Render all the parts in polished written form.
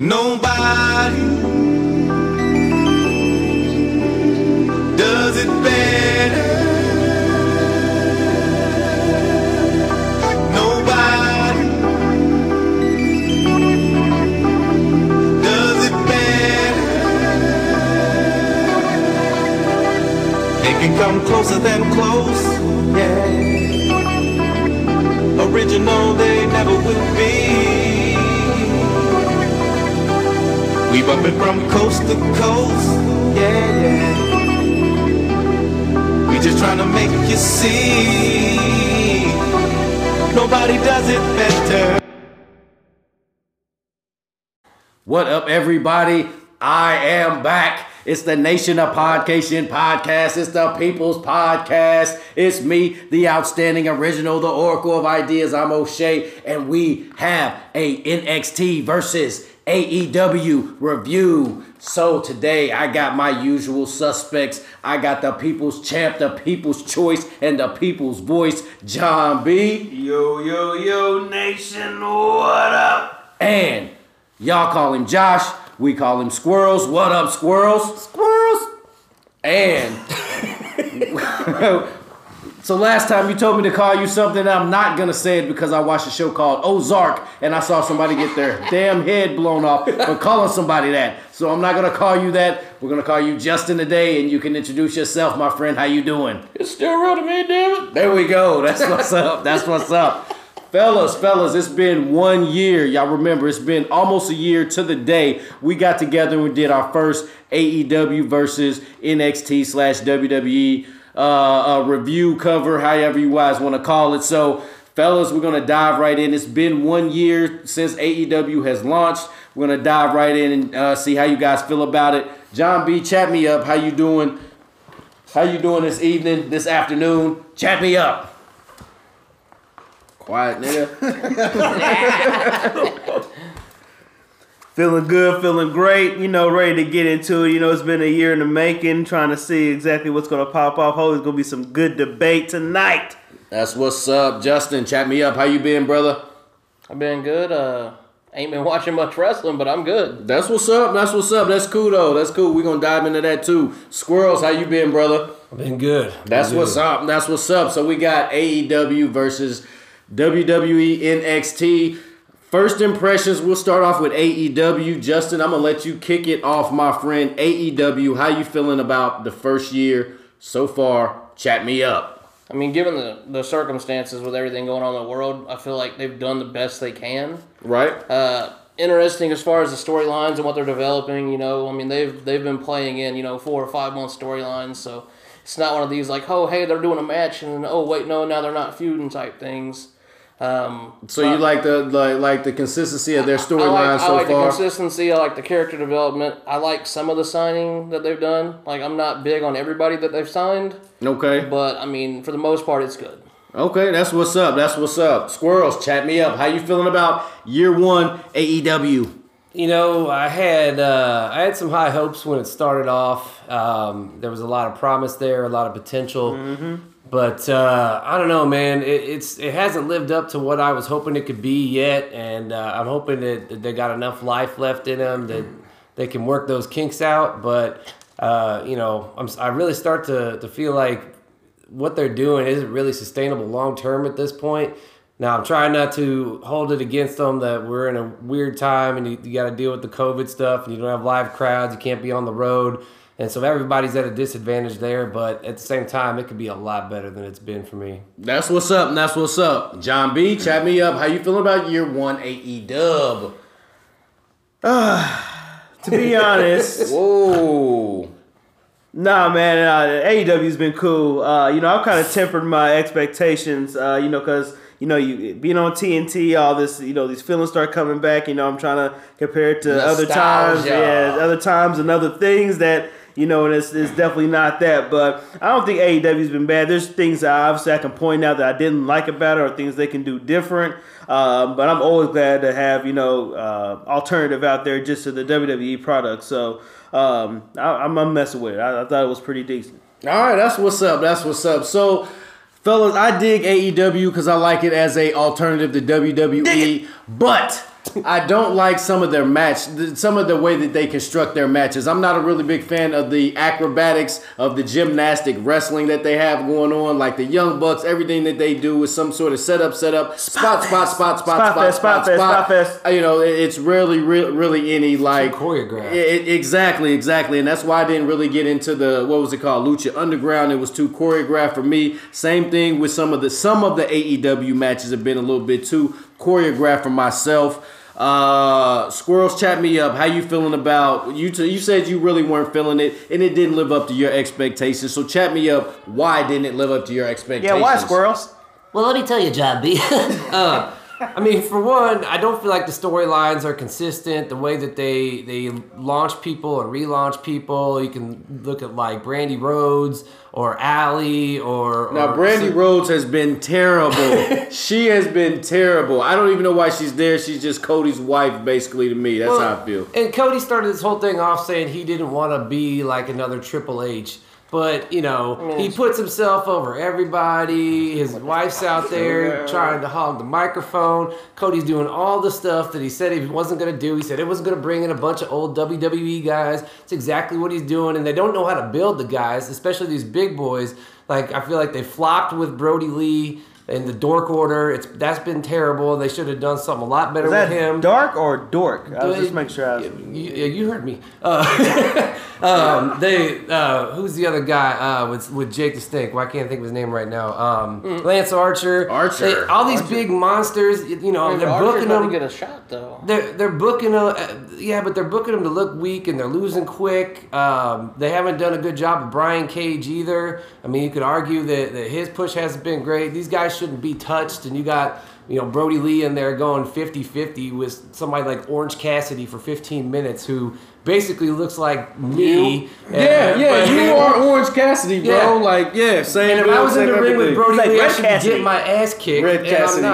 Nobody does it better. Nobody does it better. They can come closer than close, yeah. Original they never will be. We bumpin' from coast to coast, yeah, yeah. We just tryna make you see. Nobody does it better. What up, everybody? I am back. It's the Nation of Podcation podcast. It's the People's Podcast. It's me, the outstanding original, the Oracle of Ideas. I'm O'Shea, and we have a NXT versus AEW review. So today I got my usual suspects. I got the People's Champ, the People's Choice, and the People's Voice, John B. Yo, yo, yo, Nation, what up? And y'all call him Josh. We call him Squirrels. What up, Squirrels? Squirrels. And so last time you told me to call you something, I'm not going to say it because I watched a show called Ozark and I saw somebody get their damn head blown off for calling somebody that. So I'm not going to call you that. We're going to call you Justin today, and you can introduce yourself, my friend. How you doing? It's still real to me, damn it. There we go. That's what's up. That's what's up. Fellas, it's been 1 year. Y'all remember, it's been almost a year to the day. We got together and we did our first AEW versus NXT/WWE review cover, however you guys want to call it. So, fellas, we're going to dive right in. It's been 1 year since AEW has launched. We're going to dive right in and see how you guys feel about it. John B., chat me up. How you doing? How you doing this evening, this afternoon? Chat me up. Quiet, nigga. Feeling good, feeling great, ready to get into it. It's been a year in the making, trying to see exactly what's going to pop off. Hope there's going to be some good debate tonight. That's what's up. Justin, chat me up. How you been, brother? I've been good. Ain't been watching much wrestling, but I'm good. That's what's up. That's what's up. That's cool, though. That's cool. We're going to dive into that, too. Squirrels, how you been, brother? I've been good. That's what's up. That's what's up. So we got AEW versus WWE NXT. First impressions, we'll start off with AEW. Justin, I'm going to let you kick it off, my friend. AEW, how you feeling about the first year so far? Chat me up. I mean, given the circumstances with everything going on in the world, I feel like they've done the best they can. Right. Interesting as far as the storylines and what they're developing, I mean, they've been playing in, 4 or 5 month storylines, so it's not one of these like, oh, hey, they're doing a match, and oh, wait, no, now they're not feuding type things. So you like the consistency of their storyline so far? I like the consistency. I like the character development. I like some of the signing that they've done. Like, I'm not big on everybody that they've signed. Okay. But, I mean, for the most part, it's good. Okay, that's what's up. That's what's up. Squirrels, chat me up. How you feeling about year one AEW? I had some high hopes when it started off. There was a lot of promise there, a lot of potential. Mm-hmm. But I don't know, man. It hasn't lived up to what I was hoping it could be yet, and I'm hoping that they got enough life left in them that they can work those kinks out. But I really start to feel like what they're doing isn't really sustainable long term at this point. Now I'm trying not to hold it against them that we're in a weird time and you got to deal with the COVID stuff and you don't have live crowds, you can't be on the road. And so everybody's at a disadvantage there, but at the same time, it could be a lot better than it's been for me. That's what's up, and that's what's up. John B., chat me up. How you feeling about year one AEW? To be honest. Whoa. Nah, man, AEW's been cool. I've kind of tempered my expectations, because you being on TNT, all this, these feelings start coming back. I'm trying to compare it to other times, and other things that, and it's definitely not that. But I don't think AEW's been bad. There's things that obviously I can point out that I didn't like about it, or things they can do different. But I'm always glad to have alternative out there just to the WWE product. So I'm messing with it. I thought it was pretty decent. All right, that's what's up. That's what's up. So, fellas, I dig AEW because I like it as a alternative to WWE. But I don't like some of their some of the way that they construct their matches. I'm not a really big fan of the acrobatics of the gymnastic wrestling that they have going on. Like the Young Bucks, everything that they do is some sort of setup, spot. You know, it's really any like choreographed. Exactly, and that's why I didn't really get into the what was it called, Lucha Underground. It was too choreographed for me. Same thing with some of the AEW matches have been a little bit too choreographed for myself. Squirrels, chat me up. How you feeling about you said you really weren't feeling it and it didn't live up to your expectations. So chat me up. Why didn't it live up to your expectations? Yeah, why, Squirrels? Well, let me tell you, John B. I mean, for one, I don't feel like the storylines are consistent. The way that they launch people and relaunch people, you can look at like Brandy Rhodes or Allie or Brandy Rhodes has been terrible. She has been terrible. I don't even know why she's there. She's just Cody's wife, basically, to me. That's how I feel. And Cody started this whole thing off saying he didn't want to be like another Triple H. But, you know, he puts himself over everybody. His wife's out there trying to hog the microphone. Cody's doing all the stuff that he said he wasn't going to do. He said he wasn't going to bring in a bunch of old WWE guys. It's exactly what he's doing. And they don't know how to build the guys, especially these big boys. Like, I feel like they flopped with Brody Lee in the Dork Order. That's been terrible. They should have done something a lot better with him. Dark or Dork? I was just making sure. You heard me. Who's the other guy with Jake the Snake? Well, I can't think of his name right now. Lance Archer. All these big monsters. You know, they're booking them to get a shot though. They're booking them. But they're booking them to look weak and they're losing quick. They haven't done a good job of Brian Cage either. I mean, you could argue that his push hasn't been great. These guys shouldn't be touched, and you got Brody Lee in there going 50-50 with somebody like Orange Cassidy for 15 minutes who basically looks like me. You are Orange Cassidy, bro. Same. And if I was in the ring with Brody Lee, I should Cassidy. get my ass kicked, Red Cassidy.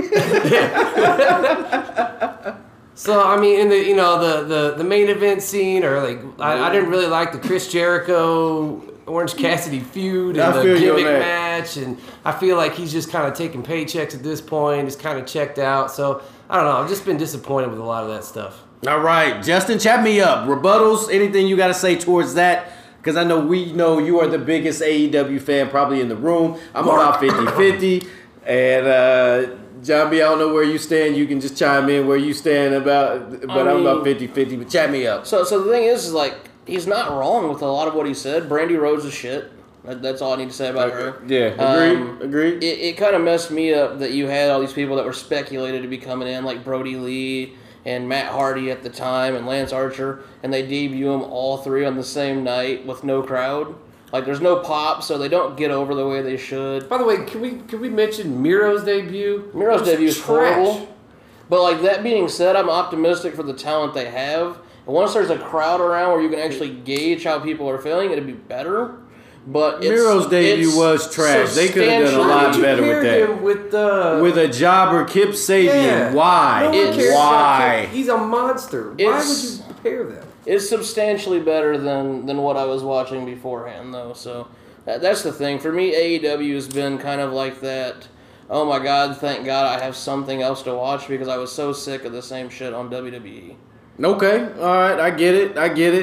I'm not. So I mean, in the main event scene, or I didn't really like the Chris Jericho Orange Cassidy feud and the gimmick match, and I feel like he's just kind of taking paychecks at this point. He's kind of checked out, so I don't know. I've just been disappointed with a lot of that stuff. All right, Justin, chat me up. Rebuttals, anything you got to say towards that? Because I know we know you are the biggest AEW fan probably in the room. I'm about 50-50, and John B, I don't know where you stand. You can just chime in where you stand I'm about 50-50, but chat me up. So the thing is he's not wrong with a lot of what he said. Brandy Rhodes is shit. That's all I need to say about her. Yeah, agreed. It kind of messed me up that you had all these people that were speculated to be coming in, like Brody Lee and Matt Hardy at the time and Lance Archer, and they debut them all three on the same night with no crowd. Like, there's no pop, so they don't get over the way they should. By the way, can we mention Miro's debut? Miro's debut is horrible. But, that being said, I'm optimistic for the talent they have. And once there's a crowd around where you can actually gauge how people are feeling, it'll be better. But Miro's debut was trash. They could have done a lot better with that. With a jobber, Kip Sabian. Yeah. Why? No one cares Why? about Kip. He's a monster. Why would you compare them? It's substantially better than what I was watching beforehand, though. So that's the thing. For me, AEW has been kind of like that. Oh my God! Thank God I have something else to watch because I was so sick of the same shit on WWE. Okay, all right, I get it.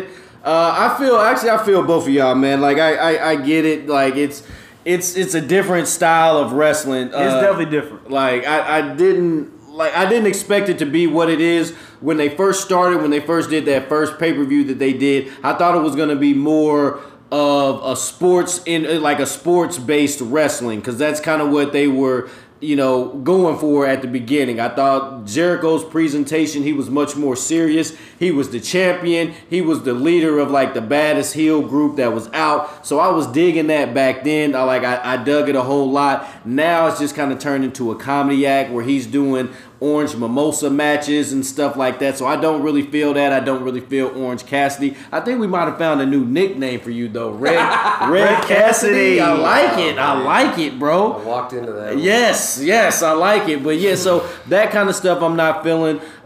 I feel both of y'all, man. I get it. It's a different style of wrestling. It's definitely different. I didn't expect it to be what it is when they first started. When they first did that first pay-per-view that they did, I thought it was going to be more of a sports-based wrestling, because that's kind of what they were going for at the beginning. I thought Jericho's presentation, he was much more serious. He was the champion. He was the leader of the baddest heel group that was out. So I was digging that back then. I dug it a whole lot. Now it's just kind of turned into a comedy act where he's doing Orange Mimosa matches and stuff like that. So I don't really feel that. I don't really feel Orange Cassidy. I think we might have found a new nickname for you though. Red Cassidy. I like it, bro. I walked into that. Yes, I like it. But yeah, so that kind of stuff I'm not feeling.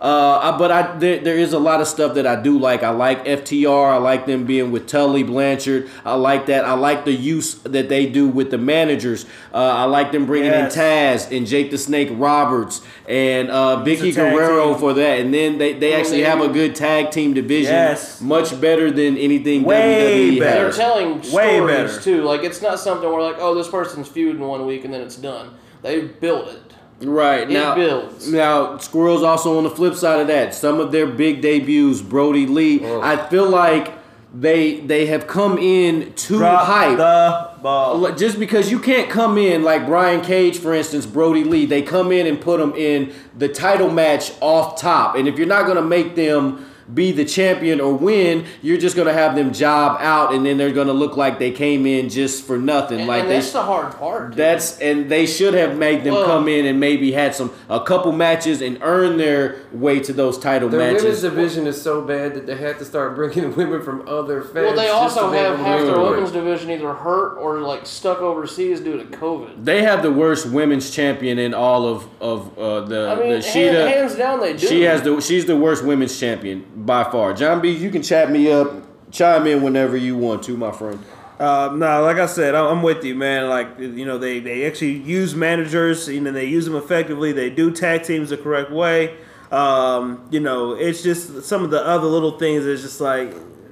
But there is a lot of stuff that I do like. I like FTR. I like them being with Tully Blanchard. I like that. I like the use that they do with the managers. I like them bringing in Taz and Jake the Snake Roberts and Vicky Guerrero for that. And then they actually have a good tag team division. Much better than anything WWE has. They're telling stories too. Like, it's not something where like, oh, this person's feud in 1 week and then it's done. They've built it. Right. Now, Squirrel's also on the flip side of that. Some of their big debuts, Brody Lee, I feel like they have come in too hype. The ball. Just because you can't come in like Brian Cage, for instance, Brody Lee, they come in and put them in the title match off top. And if you're not going to make them be the champion or win, you're just going to have them job out, and then they're going to look like they came in just for nothing. And, like and that's the hard part. And they should have made them come in and maybe had a couple matches and earn their way to those title matches. The women's division is so bad that they had to start bringing women from other fans. Well, they also have half their women's division either hurt or like stuck overseas due to COVID. They have the worst women's champion in all of the. I mean, the Sheeta, hands down, they do. She's the worst women's champion by far. John B, you can chat me up, chime in whenever you want to, my friend. No, like I said, I'm with you, man. Like, they actually use managers. They use them effectively. They do tag teams the correct way. It's just some of the other little things is just like,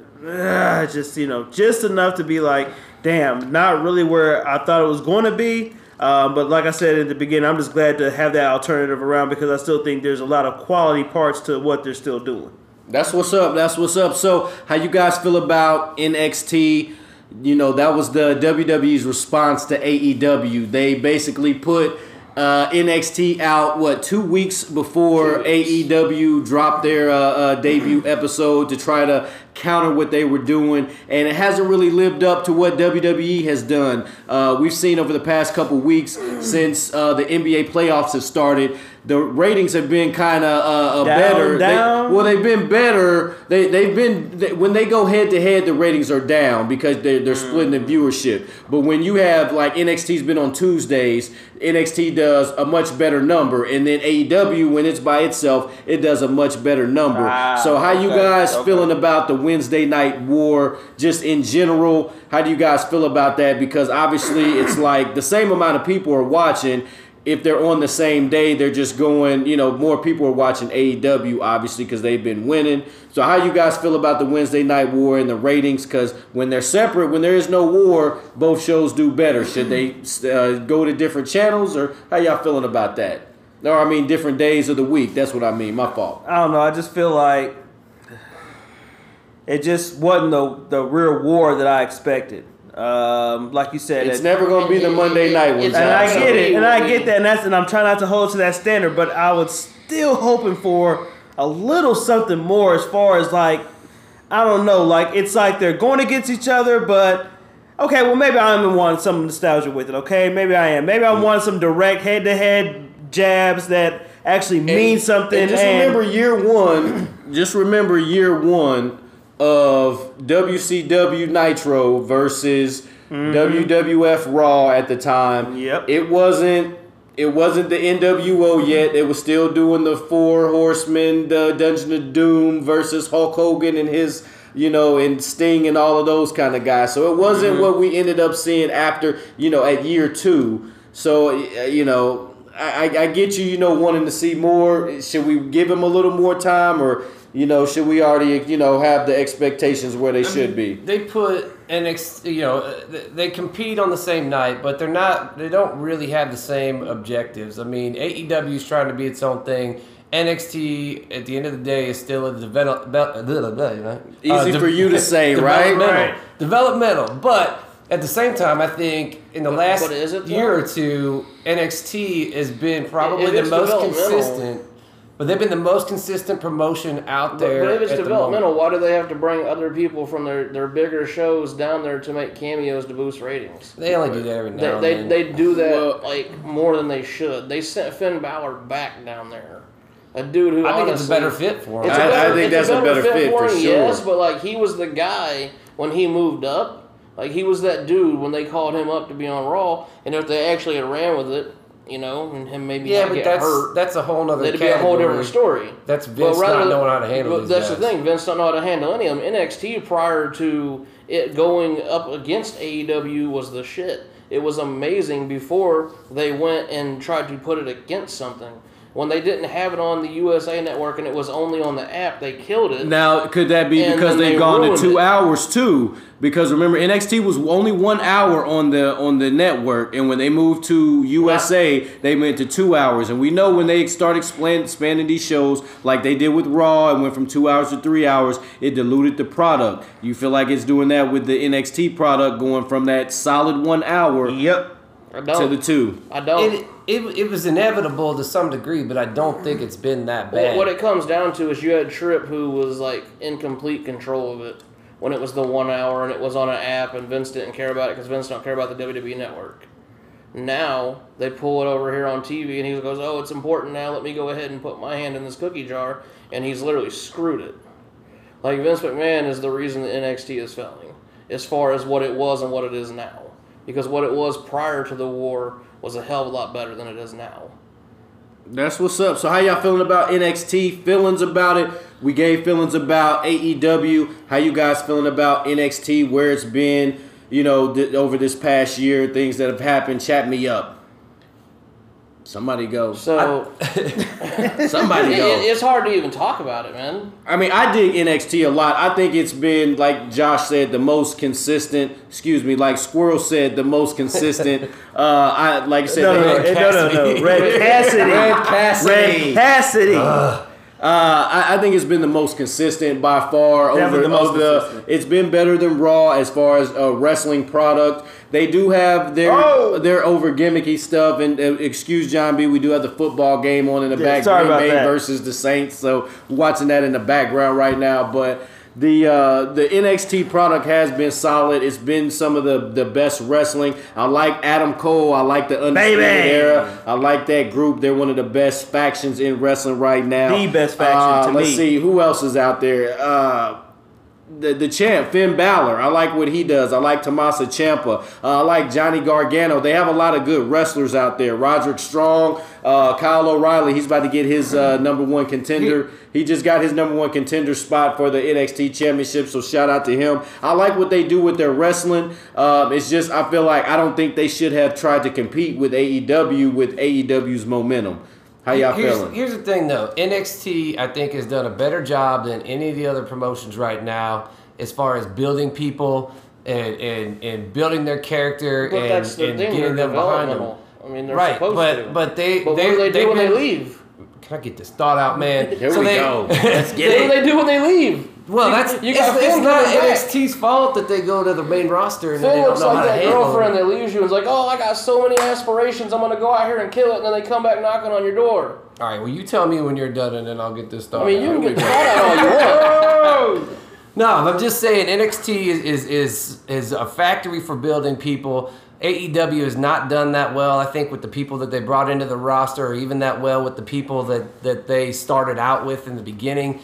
just enough to be like, damn, not really where I thought it was going to be. But like I said at the beginning, I'm just glad to have that alternative around because I still think there's a lot of quality parts to what they're still doing. That's what's up. So, how you guys feel about NXT? That was the WWE's response to AEW. They basically put NXT out, 2 weeks before AEW dropped their debut episode to try to counter what they were doing, and it hasn't really lived up to what WWE has done. We've seen over the past couple weeks since the NBA playoffs have started, the ratings have been kind of better. They've been better. They've been when they go head to head, the ratings are down because they're splitting the viewership. But when you have like NXT's been on Tuesdays, NXT does a much better number, and then AEW when it's by itself, it does a much better number. So how you guys feeling about the Wednesday Night War just in general? How do you guys feel about that? Because obviously it's like the same amount of people are watching. If they're on the same day, they're just going, more people are watching AEW, obviously, because they've been winning. So how you guys feel about the Wednesday Night War and the ratings? Because when they're separate, when there is no war, both shows do better. Should they go to different channels, or how y'all feeling about that? Or, I mean, different days of the week. That's what I mean. My fault. I don't know. I just feel like it just wasn't the real war that I expected. Like you said, it's never going to be the Monday night one. And I get it, and I get that, and I'm trying not to hold to that standard, but I was still hoping for a little something more as far as like, I don't know, like it's like they're going against each other, but okay, well maybe I'm wanting some nostalgia with it. Okay, maybe I am. Maybe I want some direct head-to-head jabs that actually mean something. And remember year one of WCW Nitro versus WWF Raw at the time. Yep. It wasn't the NWO yet. They were still doing the Four Horsemen, the Dungeon of Doom versus Hulk Hogan and his, and Sting and all of those kind of guys. So it wasn't what we ended up seeing after, at year 2. So, I get you, wanting to see more. Should we give him a little more time, or should we already, have the expectations where they should be? They put NXT, they compete on the same night, but they don't really have the same objectives. I mean, AEW is trying to be its own thing. NXT, at the end of the day, is still a easy for you to say, right? Developmental. But at the same time, I think in the last year or two, NXT has been probably the most consistent. But they've been the most consistent promotion out there. But if it's developmental, why do they have to bring other people from their bigger shows down there to make cameos to boost ratings? They only do that every now and then. They do that more than they should. They sent Finn Balor back down there. A dude who I think it's a better fit for him. I think that's a better fit for sure. Yes, but like he was the guy when he moved up. Like he was that dude when they called him up to be on Raw, and if they actually had ran with it, you know, and him maybe Yeah, not but get hurt. that's a whole nother That'd be a whole different story. That's Vince not knowing how to handle these That's guys. the thing. Vince don't know how to handle any of them. NXT prior to it going up against AEW was the shit. It was amazing before they went and tried to put it against something. When they didn't have it on the USA Network and it was only on the app, they killed it. Now, could that be And because then they've they gone to ruined 2 it. hours too? Because remember, NXT was only 1 hour on the network, and when they moved to USA, they went to 2 hours. And we know when they start expanding these shows, like they did with Raw, and went from 2 hours to 3 hours, it diluted the product. You feel like it's doing that with the NXT product, going from that solid 1 hour Yep. I don't. to the 2. I don't. It was inevitable to some degree, but I don't think it's been that bad. What it comes down to is you had Tripp who was like in complete control of it when it was the 1 hour and it was on an app and Vince didn't care about it because Vince don't care about the WWE Network. Now they pull it over here on TV and he goes, oh, it's important now. Let me go ahead and put my hand in this cookie jar. And he's literally screwed it. Like Vince McMahon is the reason that NXT is failing as far as what it was and what it is now. Because what it was prior to the war was a hell of a lot better than it is now. That's what's up. So how y'all feeling about NXT? Feelings about it? We gave feelings about AEW. How you guys feeling about NXT? Where it's been, you know, over this past year, things that have happened. Chat me up. Somebody go. So Somebody go. it's hard to even talk about it, man. I mean, I dig NXT a lot. I think it's been, like Josh said, the most consistent. Excuse me, like Squirrel said, the most consistent. Like I said, No. Red Cassidy. Red Cassidy. Red Cassidy. I think it's been the most consistent by far. Definitely the most consistent. It's been better than Raw as far as a wrestling product. They do have their over gimmicky stuff, and excuse John B, we do have the football game on in the back. Sorry about Green Bay that. versus the Saints, so we're watching that in the background right now. But the NXT product has been solid. It's been some of the best wrestling. I like Adam Cole. I like the Undisputed Era. I like that group. They're one of the best factions in wrestling right now. The best faction to me. Let's see who else is out there. The champ, Finn Balor. I like what he does. I like Tommaso Ciampa. I like Johnny Gargano. They have a lot of good wrestlers out there. Roderick Strong, Kyle O'Reilly. He's about to get his number one contender. He just got his number one contender spot for the NXT Championship, so shout out to him. I like what they do with their wrestling. It's just I feel like I don't think they should have tried to compete with AEW with AEW's momentum. How y'all feeling? Here's the thing, though. NXT, I think, has done a better job than any of the other promotions right now as far as building people and building their character But and that's the thing, getting they're them behind them. developmental. I mean, they're Right, supposed to. but But what do they do they've when they been- leave? Can I get this thought out, man? Here we go. Let's What get do it. they do when they leave? Well, You got it's Finn not coming back. NXT's fault that they go to the main roster and they Finn don't looks know how like to that handle girlfriend it. that leaves you and is like, oh, I got so many aspirations, I'm going to go out here and kill it, and then they come back knocking on your door. All right, well, you tell me when you're done, and then I'll get this thought. I mean, you out. can get the thought out all you want. No, I'm just saying NXT is a factory for building people. AEW has not done that well, I think, with the people that they brought into the roster, or even that well with the people that they started out with in the beginning.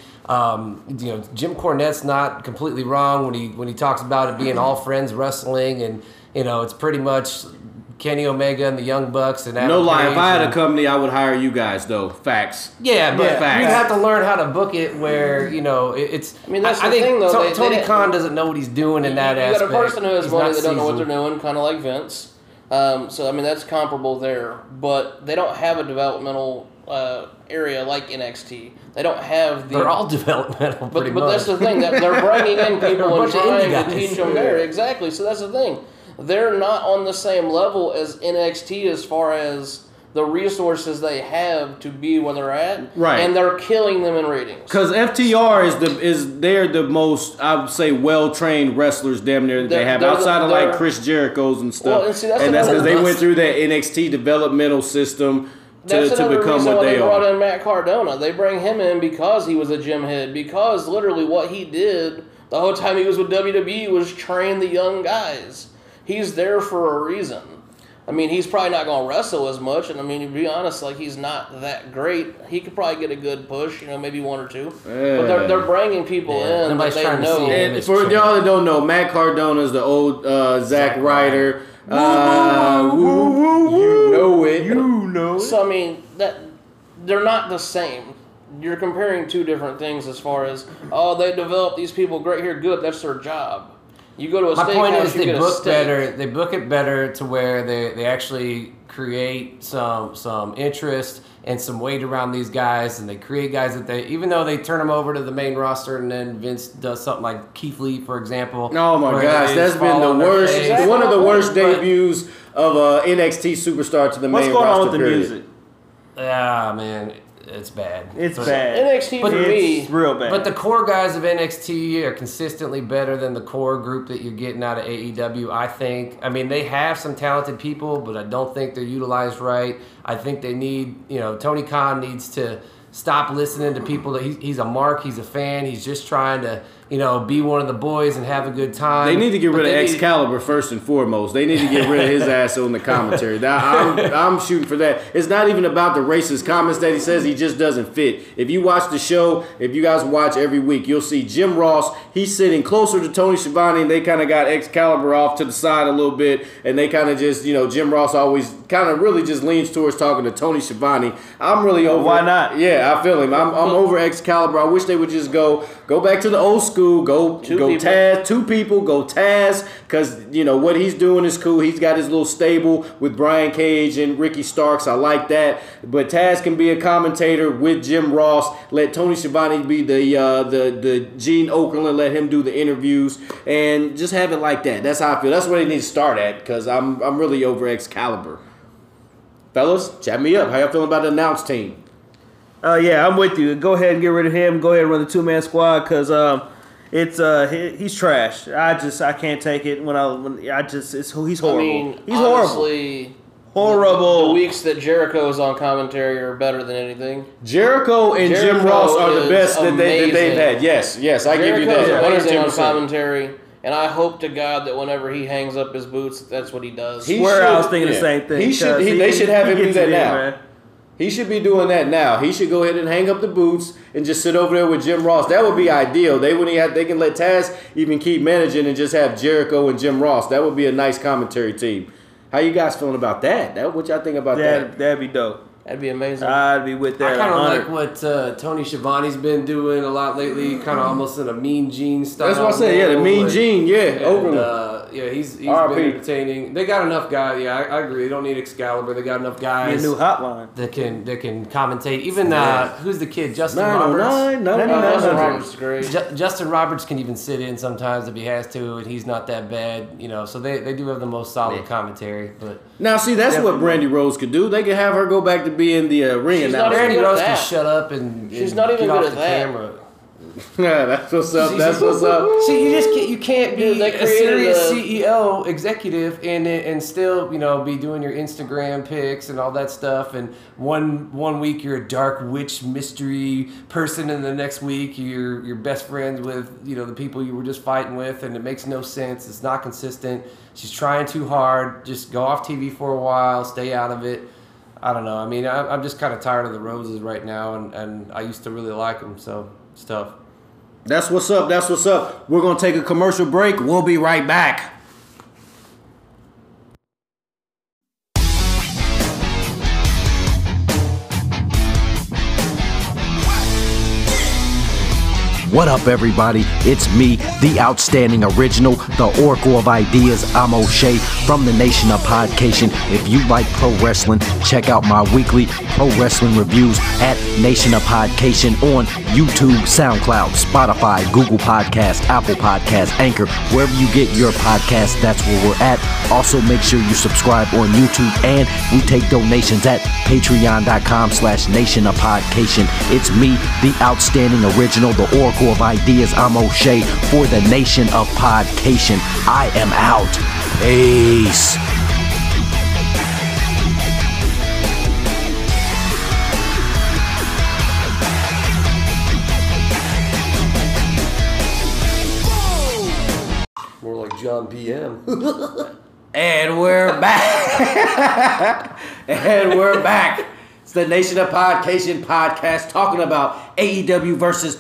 Jim Cornette's not completely wrong when he talks about it being all friends wrestling, and it's pretty much Kenny Omega and the Young Bucks and Adam No lie, Page if I had a and- company, I would hire you guys, though. Facts. Yeah, but facts. you have to learn how to book it where, it's... I mean, that's I the think thing, though. Tony They- Khan doesn't know what he's doing in that You aspect. got a person who has He's money not that don't know what they're seasoned. doing, kind of like Vince. So, I mean, that's comparable there. But they don't have a developmental area like NXT. They don't have the... They're all developmental, pretty But much. that's the thing, that they're bringing in They're a people and bunch of trying indie to guys. teach them there. Exactly. So that's the thing. They're not on the same level as NXT as far as the resources they have to be where they're at. Right. And they're killing them in ratings. Because FTR they're the most, I would say, well trained wrestlers damn near that they have They're- outside of they're- like Chris Jericho's and stuff. Well, and see, that's that's another- because they went through that NXT developmental system That's to another become reason what why they they brought are. in Matt Cardona. They bring him in because he was a gym head. Because literally what he did the whole time he was with WWE was train the young guys. He's there for a reason. I mean, he's probably not going to wrestle as much. And I mean, to be honest, like, he's not that great. He could probably get a good push, maybe one or two. But they're bringing people in that Nobody's they trying to know. see him. And for y'all that don't know, Matt Cardona is the old Zack Ryder. You know it. You know it. So I mean that they're not the same. You're comparing two different things as far as they develop these people great here, good. That's their job. You go to a My point steakhouse, is you they get a book steak. better. They book it better to where they actually create some interest and some weight around these guys, and they create guys that they, even though they turn them over to the main roster, and then Vince does something like Keith Lee, for example. Oh my where gosh, they that's just been fall the on their worst, face. one of the worst But- debuts of a NXT superstar to the What's main going roster. on with the period. music? Ah, man, it's bad. It's But- bad. NXT for me. It's real bad. But the core guys of NXT are consistently better than the core group that you're getting out of AEW, I think. I mean, they have some talented people, but I don't think they're utilized right. I think they need, Tony Khan needs to stop listening to people that he's a mark, he's a fan, he's just trying to, be one of the boys and have a good time. They need to get But rid of they need- Excalibur first and foremost. They need to get rid of his ass on the commentary. I'm shooting for that. It's not even about the racist comments that he says. He just doesn't fit. If you watch the show, if you guys watch every week, you'll see Jim Ross. He's sitting closer to Tony Schiavone, and they kind of got Excalibur off to the side a little bit, and they kind of just, Jim Ross always kind of really just leans towards talking to Tony Schiavone. I'm really over. Why not? Yeah, I feel him. I'm over Excalibur. I wish they would just go back to the old school. Go people. Taz. 2 people. Go Taz. Because, what he's doing is cool. He's got his little stable with Brian Cage and Ricky Starks. I like that. But Taz can be a commentator with Jim Ross. Let Tony Schiavone be the Gene Okerlund. Let him do the interviews. And just have it like that. That's how I feel. That's where they need to start at. Because I'm really over Excalibur. Fellas, chat me up. How y'all feeling about the announce team? Yeah, I'm with you. Go ahead and get rid of him. Go ahead and run the 2-man squad because he's trash. I can't take it he's horrible. I mean, he's horrible. honestly, Horrible. The weeks that Jericho is on commentary are better than anything. Jericho and Jim Jericho Ross are the is best that they've amazing. had. Yes, I give you Jericho's that. amazing on 110%. commentary, and I hope to God that whenever he hangs up his boots, that's what he does. He Where should- I was thinking yeah. the same thing. They should have him do that now. He should be doing that now. He should go ahead and hang up the boots and just sit over there with Jim Ross. That would be ideal. They can let Taz even keep managing and just have Jericho and Jim Ross. That would be a nice commentary team. How you guys feeling about that? What y'all think about that? That'd be dope. That'd be amazing. I'd be with that. I kind of 100. like what Tony Schiavone's been doing a lot lately, kind of almost in a Mean Gene style. That's what I said. Yeah, the Mean and- Gene. Yeah, And, Okerlund. he's been RP. entertaining. They got enough guys. Yeah, I agree. They don't need Excalibur. They got enough Be a guys new hotline. that can commentate. Even who's the kid? Justin 909, Roberts. 99. Justin Roberts is great. Justin Roberts can even sit in sometimes if he has to, and he's not that bad. So they do have the most solid commentary. But Now, see, that's what Brandy Rose could do. They could have her go back to being the ring She's announcer. not Brandy good at Rose can that. shut up and She's and not even get good off at the that. camera. Yeah, that's what's up. That's what's up. See, you can't be Dude, they a created serious a- CEO executive and still be doing your Instagram pics and all that stuff. And one week you're a dark witch mystery person, and the next week you're best friends with the people you were just fighting with, and it makes no sense. It's not consistent. She's trying too hard. Just go off TV for a while. Stay out of it. I don't know. I mean, I'm just kind of tired of the Roses right now, and I used to really like them, so it's tough. That's what's up. That's what's up. We're going to take a commercial break. We'll be right back. What up, everybody? It's me, the outstanding original, the Oracle of Ideas. I'm O'Shea from the Nation of Podcation. If you like pro wrestling, check out my weekly pro wrestling reviews at Nation of Podcation on YouTube, SoundCloud, Spotify, Google Podcasts, Apple Podcasts, Anchor, wherever you get your podcast, that's where we're at. Also, make sure you subscribe on YouTube, and we take donations at patreon.com/Nation of Podcation. It's me, the outstanding original, the Oracle of Ideas. I'm O'Shea for the Nation of Podcation. I am out. Peace. More like John PM. And we're back. And we're back. It's the Nation of Podcation podcast talking about AEW versus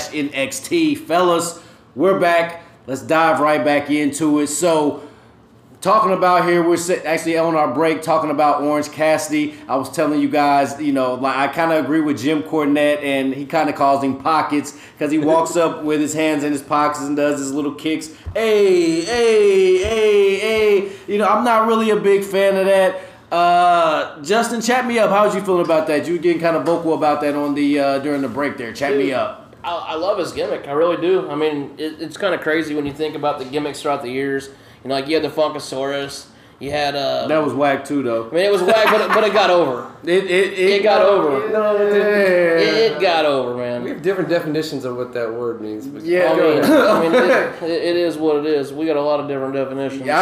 WWE/NXT. Fellas, we're back. Let's dive right back into it. So, talking about here, we're actually on our break talking about Orange Cassidy. I was telling you guys, like I kind of agree with Jim Cornette, and he kind of calls him Pockets because he walks up with his hands in his pockets and does his little kicks. Hey, hey, hey, hey. I'm not really a big fan of that. Justin, chat me up. How's you feeling about that? You were getting kind of vocal about that on the during the break there. Chat me up. I love his gimmick. I really do. I mean, it's kind of crazy when you think about the gimmicks throughout the years. Like you had the Funkasaurus. You had that was whack too, though. I mean, it was whack, but it got over. It got over. It got over, man. We have different definitions of what that word means. But Yeah, I mean, it is what it is. We got a lot of different definitions. Yeah,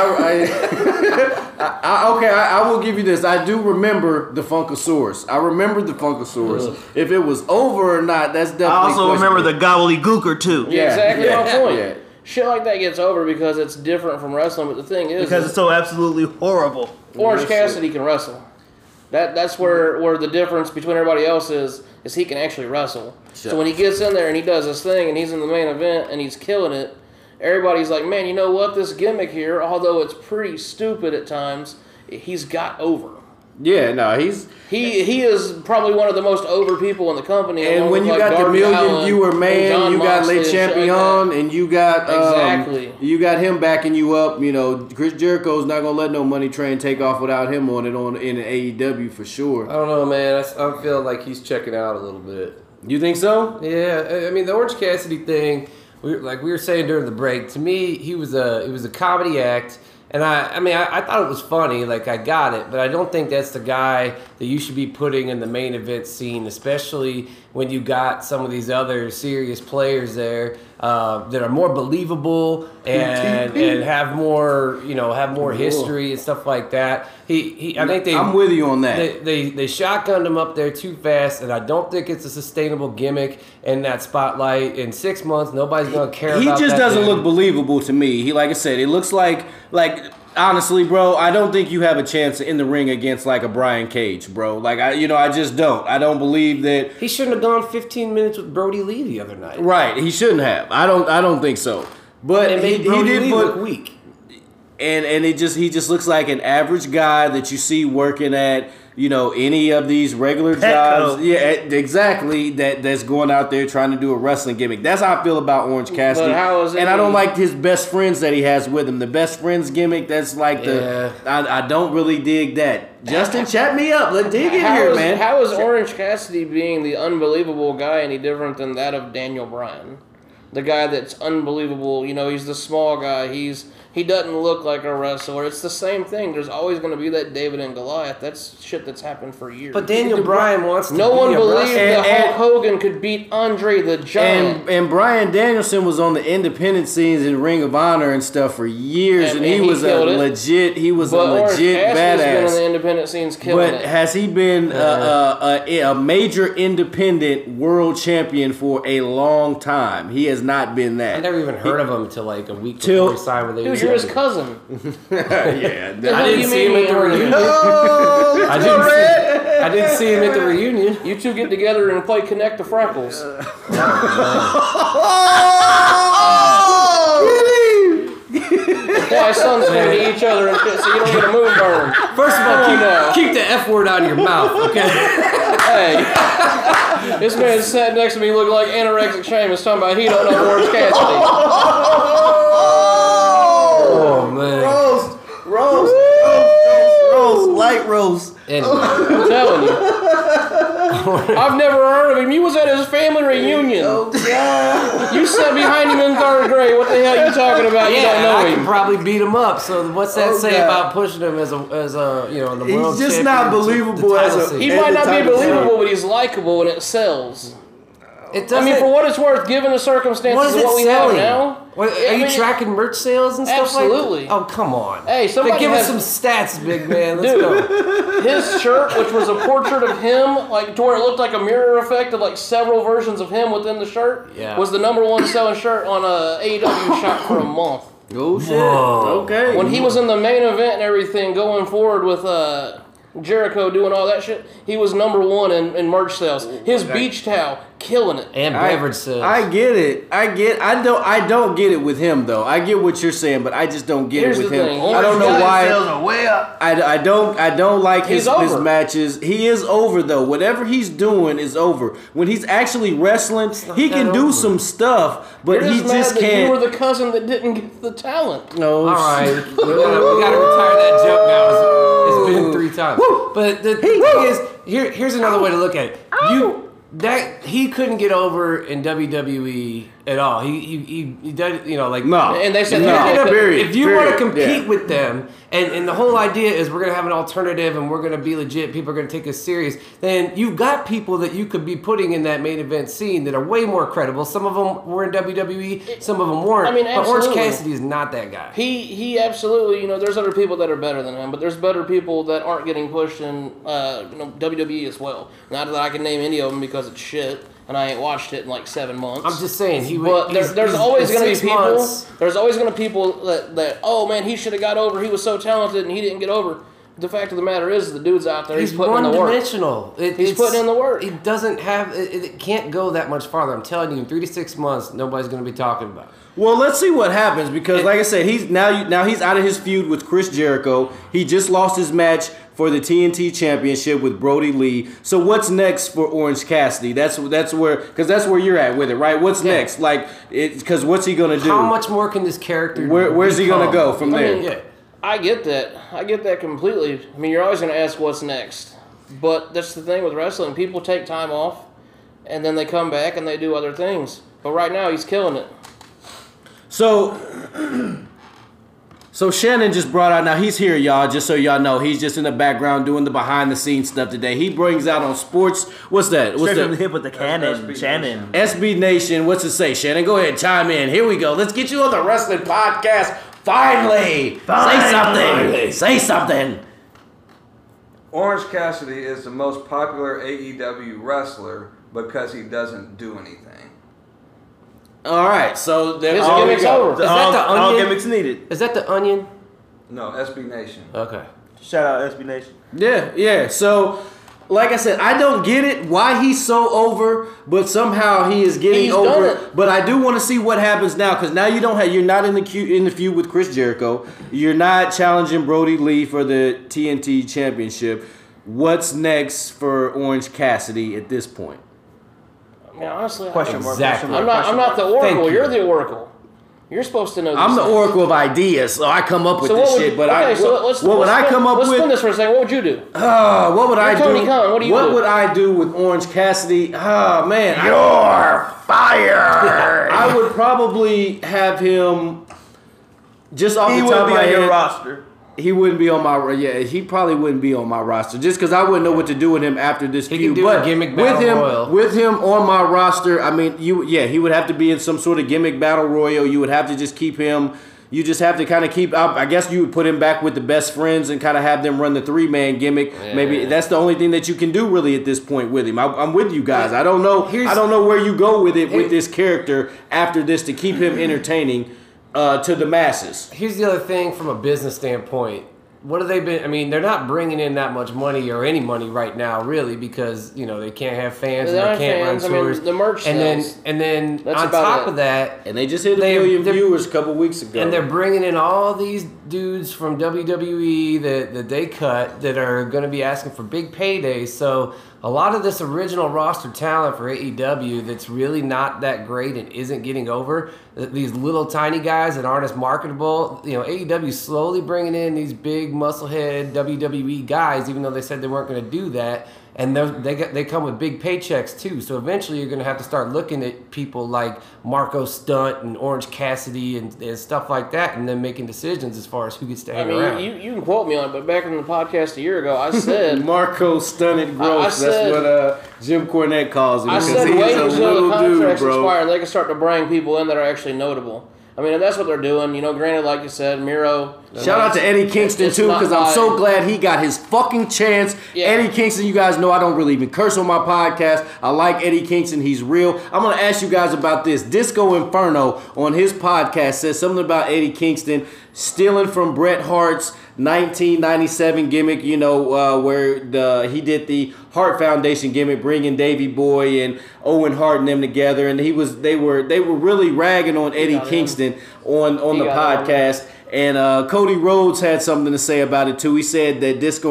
I will give you this. I do remember the Funkasaurus. I remember the Funkasaurus. If it was over or not, that's definitely. I also remember the gobbledygooker too. Yeah, exactly my point. Yeah. Shit like that gets over because it's different from wrestling. But the thing is, Because it's so absolutely horrible. Orange Cassidy can wrestle. That's where the difference between everybody else is he can actually wrestle. Sure. So when he gets in there and he does his thing and he's in the main event and he's killing it, everybody's like, man, you know what? This gimmick here, although it's pretty stupid at times, he's got over. Yeah, no, He is probably one of the most over people in the company. And when you like got the Darby million Allin viewer man, and you John got Moxley Le and shit like Champion, that. and you got Exactly. you got him backing you up. Chris Jericho's not gonna let no money train take off without him on it in the AEW for sure. I don't know, man. I'm feeling like he's checking out a little bit. You think so? Yeah, I mean the Orange Cassidy thing. We were saying during the break. To me, it was a comedy act. And I thought it was funny, like I got it, but I don't think that's the guy that you should be putting in the main event scene, especially when you got some of these other serious players there that are more believable and have more history and stuff like that. I'm with you on that. They shotgunned him up there too fast, and I don't think it's a sustainable gimmick in that spotlight. In 6 months, nobody's gonna care about that. He just doesn't dude. look believable to me. He, like I said, it looks like honestly, bro, I don't think you have a chance in the ring against like a Brian Cage, bro. Like I just don't. I don't believe that. He shouldn't have gone 15 minutes with Brody Lee the other night. Right, he shouldn't have. I don't think so. But It made he Brody did Lee put look weak. and he just looks like an average guy that you see working at any of these regular jobs. Yeah, exactly. That's going out there trying to do a wrestling gimmick. That's how I feel about Orange Cassidy. But how is it? And I don't like his best friends that he has with him. The best friends gimmick. That's like I don't really dig that. Justin, chat me up. Let's dig in here, man. How is Orange Cassidy being the unbelievable guy any different than that of Daniel Bryan? The guy that's unbelievable. He's the small guy. He doesn't look like a wrestler. It's the same thing. There's always going to be that David and Goliath. That's shit that's happened for years. But Daniel Bryan wants to No be one a believed wrestler. that Hulk Hogan could beat Andre the Giant. And Bryan Danielson was on the independent scenes in Ring of Honor and stuff for years, and he was a legit Orange badass. Cassidy's been in the independent scenes killing But it. has he been a major independent world champion for a long time? He has not been that. I never even heard of him until like a week before he signed with AEW. Dude, you're his cousin. Yeah, I didn't see him at the reunion. I didn't see him at the reunion. You two get together and play Connect the Freckles. Why sons stand to each other and shit so you don't get a moon burn. First of all, keep the F word out of your mouth, okay? Hey, this man sat next to me looking like anorexic Sheamus talking about he don't know Orange Cassidy. Oh, man. Roast, light roast. Anyway. I'm telling you. I've never heard of him. You was at his family reunion. Oh, God. You sat behind him in third grade. What the hell are you talking about? You don't Yeah, know I him. can probably beat him up. So what's that Oh, say God. about pushing him as a in the world He's just champion not to believable the as title a- scene? He At might the not be time, believable, but he's likable and it sells. It I doesn't. mean, for what it's worth, given the circumstances what is of it what we selling? have now. What, I are you mean, tracking merch sales and stuff Absolutely. like that? Oh, come on. Hey, somebody Give us has- some stats, big man. Let's go. His shirt, which was a portrait of him, like to where it looked like a mirror effect of like several versions of him within the shirt, Yeah. was the #1 selling shirt on a AEW shop for a month. Oh, shit. Whoa. Okay. When he was in the main event and everything, going forward with Jericho doing all that shit, he was #1 in merch sales. His beach towel, killing it. And beverage sales. I get it. I don't get it with him though. I get what you're saying, but I just don't get Here's it with the him. thing. I don't know why. Sales are way up. I don't like his over. matches. He is over though. Whatever he's doing is over. When he's actually wrestling, he can that do over. some stuff, but You're he just mad just that can't. you were the cousin that didn't get the talent. No, All right, we gotta retire that joke now. It's been 3 times. But the thing is, here's another way to look at it. He couldn't get over in WWE at all. He did, like No. And they said No. that- Period. if you want to Period. compete Yeah. with them, and the whole idea is we're going to have an alternative and we're going to be legit, people are going to take us serious, then you've got people that you could be putting in that main event scene that are way more credible. Some of them were in WWE, some of them weren't. I mean, but Orange absolutely. Cassidy is not that guy. He absolutely, there's other people that are better than him, but there's better people that aren't getting pushed in, WWE as well. Not that I can name any of them because it's shit, and I ain't watched it in like 7 months. I'm just saying, But there's always going to be 6 people. months. There's always going to be people that oh man, he should have got over. He was so talented and he didn't get over. The fact of the matter is, the dude's out there. He's putting in the work. one-dimensional. He's putting in the work. It doesn't have. It can't go that much farther. I'm telling you, in 3 to 6 months, nobody's going to be talking about it. Well, let's see what happens because, like I said, he's now he's out of his feud with Chris Jericho. He just lost his match for the TNT Championship with Brody Lee. So what's next for Orange Cassidy? That's where you're at with it, right? What's next? Like, because what's he gonna do? How much more can this character? Where's he gonna become? go from there? mean, Yeah. I get that. I get that completely. I mean, you're always going to ask what's next. But that's the thing with wrestling. People take time off, and then they come back and they do other things. But right now, he's killing it. So Shannon just brought out, now he's here, y'all, just so y'all know. He's just in the background doing the behind-the-scenes stuff today. He brings out on sports, what's that? Straight from the hip with the cannon, Shannon. SB Nation, what's it say? Shannon, go ahead, chime in. Here we go. Let's get you on the wrestling podcast. Finally. Say something. Say something. Orange Cassidy is the most popular AEW wrestler because he doesn't do anything. All right, so there His we gimmick's go. over. Is that the all Onion? gimmicks needed. Is that the Onion? No, SB Nation. Okay. Shout out SB Nation. Yeah. So, like I said, I don't get it why he's so over, but somehow he is getting He's over. done it. But I do want to see what happens now because now you're not in the feud with Chris Jericho. You're not challenging Brody Lee for the TNT Championship. What's next for Orange Cassidy at this point? I mean, honestly, Question mark. Exactly. Question mark, I'm not the Thank oracle. you. You're the oracle. You're supposed to know this I'm the stuff. oracle of ideas, so I come up with So this what would, shit. But okay, what would I come up let's spin with? this for a second. What would you do? What would I do? Tony Khan, what do you do? would I do with Orange Cassidy? Oh man, you're fire. I would probably have him just off He the would top be of my on your head. roster. He wouldn't be on my he probably wouldn't be on my roster just because I wouldn't know what to do with him after this He feud. can do But a gimmick with battle him, royal. with him on my roster, I mean, he would have to be in some sort of gimmick battle royal. You would have to just keep him. You just have to kind of keep. I guess you would put him back with the best friends and kind of have them run the 3-man gimmick. Yeah. Maybe that's the only thing that you can do really at this point with him. I'm with you guys. I don't know. Here's- I don't know where you go with it with this character after this to keep him entertaining to the masses. Here's the other thing from a business standpoint. What have they been? I mean, they're not bringing in that much money or any money right now, really, because they can't have fans They and don't they have can't fans. I run mean, tours. the merch and sells. then That's on about top it. of that, And they just hit a They're- million they're- viewers a couple weeks ago. and they're bringing in all these dudes from WWE that they cut that are going to be asking for big paydays. So a lot of this original roster talent for AEW that's really not that great and isn't getting over, these little tiny guys that aren't as marketable. AEW slowly bringing in these big musclehead WWE guys, even though they said they weren't going to do that. And they come with big paychecks too. So eventually you're going to have to start looking at people like Marco Stunt and Orange Cassidy and stuff like that, and then making decisions as far as who gets to I hang mean, around. you can quote me on it, but back in the podcast a year ago, I said Marco Stunted Gross. said- That's what Jim Cornette calls him. I because said he's wait a until little the dude, contracts bro. expire and they can start to bring people in that are actually notable. I mean, and that's what they're doing. Granted, like you said, Miro. Shout out to Eddie Kingston It's too, not because I'm my- so glad he got his fucking chance. Yeah. Eddie Kingston, you guys know I don't really even curse on my podcast. I like Eddie Kingston, he's real. I'm gonna ask you guys about this. Disco Inferno on his podcast says something about Eddie Kingston stealing from Bret Hart's 1997 gimmick, where he did the Hart Foundation gimmick, bringing Davey Boy and Owen Hart and them together, and they were really ragging on Eddie Kingston on the podcast. And Cody Rhodes had something to say about it too. He said that Disco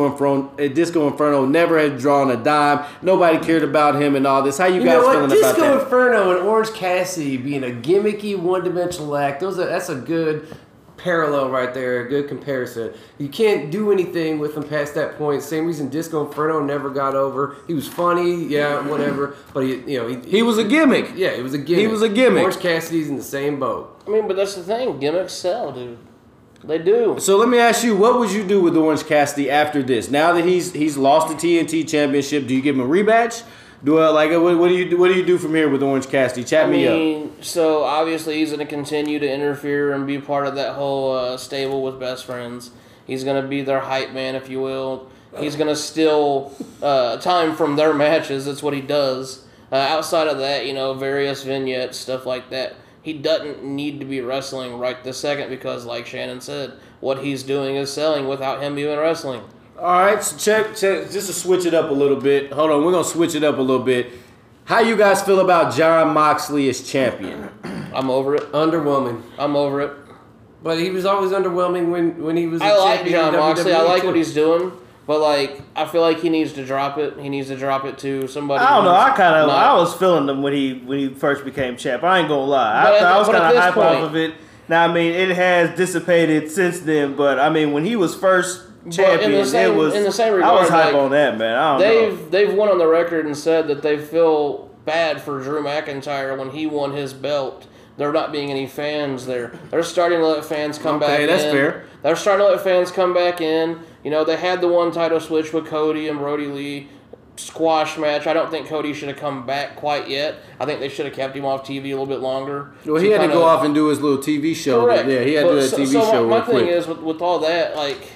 Inferno never had drawn a dime. Nobody cared about him and all this. How you guys feeling about that? Disco Inferno and Orange Cassidy being a gimmicky, one-dimensional act. That's a good parallel right there, a good comparison. You can't do anything with him past that point. Same reason Disco Inferno never got over. He was funny, yeah, whatever, but he was a gimmick. Yeah, he was a gimmick. He was a gimmick. Orange Cassidy's in the same boat. I mean, but that's the thing. Gimmicks sell, dude. They do. So let me ask you, what would you do with Orange Cassidy after this? Now that he's lost the TNT Championship, do you give him a rematch? What do you do from here with Orange Cassidy? Chat me up. So obviously he's going to continue to interfere and be part of that whole stable with Best Friends. He's going to be their hype man, if you will. He's going to steal time from their matches. That's what he does. Outside of that, various vignettes, stuff like that. He doesn't need to be wrestling right this second because, like Shannon said, what he's doing is selling without him even wrestling. All right, so check, just to switch it up a little bit. Hold on, we're going to switch it up a little bit. How you guys feel about Jon Moxley as champion? I'm over it. Underwhelming. I'm over it. But he was always underwhelming when he was I like Jon Moxley. I like too. what he's doing. But, I feel like he needs to drop it. He needs to drop it to somebody. I don't know. I was feeling him when he first became champ. I ain't gonna lie. I was kind of hype off of it. Now, I mean, it has dissipated since then. But I mean, when he was first champion, in the same regard, I was hype on that, man. I don't know. They've went on the record and said that they feel bad for Drew McIntyre when he won his belt. There not being any fans there. They're starting to let fans come back in. Okay, that's fair. They're starting to let fans come back in. They had the one title switch with Cody and Brody Lee squash match. I don't think Cody should have come back quite yet. I think they should have kept him off TV a little bit longer. Well, he had to go off and do his little TV show. Correct. Yeah, he had to do a TV show real my quick. thing is, with all that,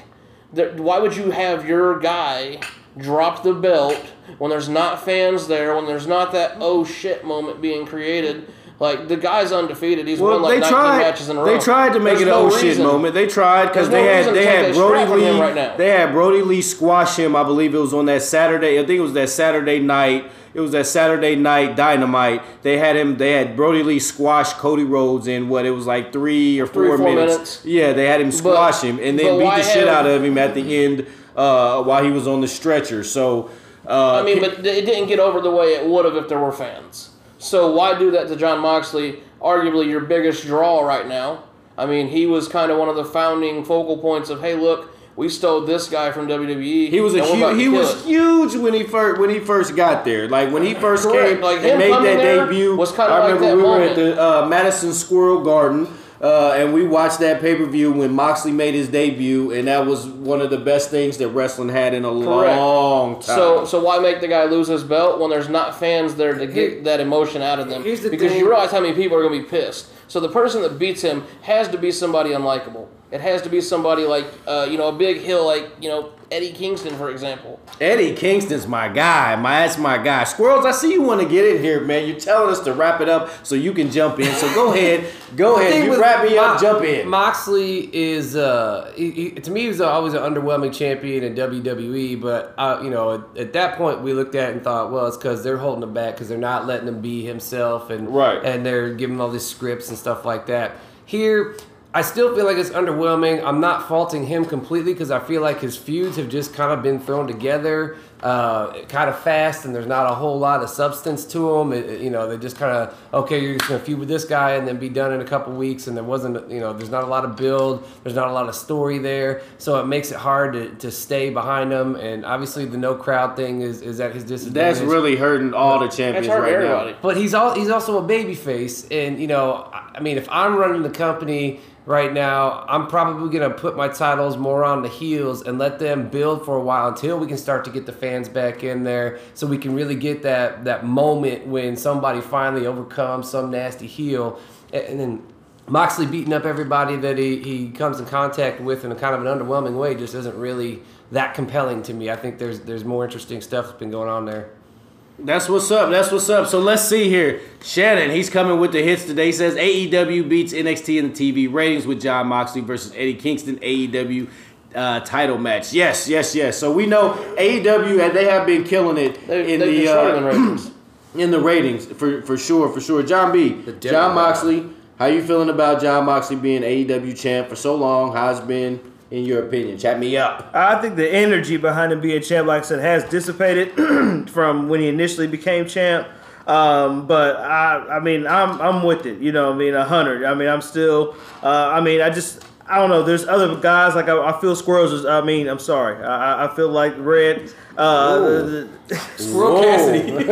why would you have your guy drop the belt when there's not fans there, when there's not that oh shit moment being created? The guy's undefeated. He's won 19 matches in a row. They tried to make it an oh shit moment. They tried because they had Brody Lee. They had Brody Lee squash him. I believe it was on that Saturday. I think it was that Saturday night. It was that Saturday night Dynamite. They had Brody Lee squash Cody Rhodes in what it was 3 or 4 minutes. Yeah, they had him squash him and then beat the shit out of him at the end while he was on the stretcher. So but it didn't get over the way it would have if there were fans. So why do that to Jon Moxley, arguably your biggest draw right now? I mean, he was kind of one of the founding focal points of, hey, look, we stole this guy from WWE. He was huge when he first got there. When he first came and made that debut. Was kind of like that we moment. were at the Madison Square Garden. And we watched that pay-per-view when Moxley made his debut, and that was one of the best things that wrestling had in a long time. So why make the guy lose his belt when there's not fans there to get that emotion out of them? Because you realize how many people are going to be pissed. So the person that beats him has to be somebody unlikable. It has to be somebody a big heel Eddie Kingston, for example. Eddie Kingston's my guy. That's my guy. Squirrels, I see you want to get in here, man. You're telling us to wrap it up so you can jump in. So go ahead. You wrap me up, jump in. Moxley is, to me, he was always an underwhelming champion in WWE. But, at that point, we looked at it and thought, well, it's because they're holding him back because they're not letting him be himself. And they're giving him all these scripts and stuff like that. Here, I still feel like it's underwhelming. I'm not faulting him completely because I feel like his feuds have just kind of been thrown together kind of fast, and there's not a whole lot of substance to them. They just kind of, okay, you're just going to feud with this guy and then be done in a couple weeks, and there wasn't, there's not a lot of build. There's not a lot of story there, so it makes it hard to stay behind him, and obviously the no crowd thing is at his disadvantage. That's really hurting all the champions right now. But he's also a babyface, and, if I'm running the company right now, I'm probably going to put my titles more on the heels and let them build for a while until we can start to get the fans back in there so we can really get that moment when somebody finally overcomes some nasty heel. And then Moxley beating up everybody that he comes in contact with in a kind of an underwhelming way just isn't really that compelling to me. I think there's more interesting stuff that's been going on there. That's what's up. So let's see here. Shannon, he's coming with the hits today. He says AEW beats NXT in the TV ratings with Jon Moxley versus Eddie Kingston. AEW title match. Yes. So we know AEW, they have been killing it in the ratings for sure. John B. John Moxley. How you feeling about John Moxley being AEW champ for so long? How's it been in your opinion? Chat me up. I think the energy behind him being champ, like I said, has dissipated from when he initially became champ. But I'm with it. 100. I'm still. I don't know. There's other guys like I feel Squirrels. I'm sorry. I feel like Red. Squirrel Cassidy.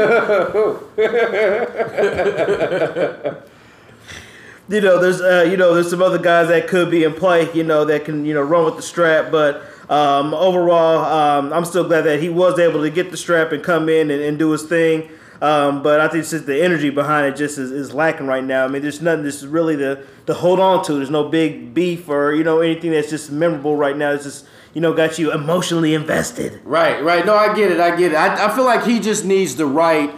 There's some other guys that could be in play, that can, run with the strap. But overall, I'm still glad that he was able to get the strap and come in and do his thing. But I think it's just the energy behind it just is lacking right now. I mean, there's nothing that's really to hold on to. There's no big beef or, anything that's just memorable right now. It's just, got you emotionally invested. Right. No, I get it. I feel like he just needs the right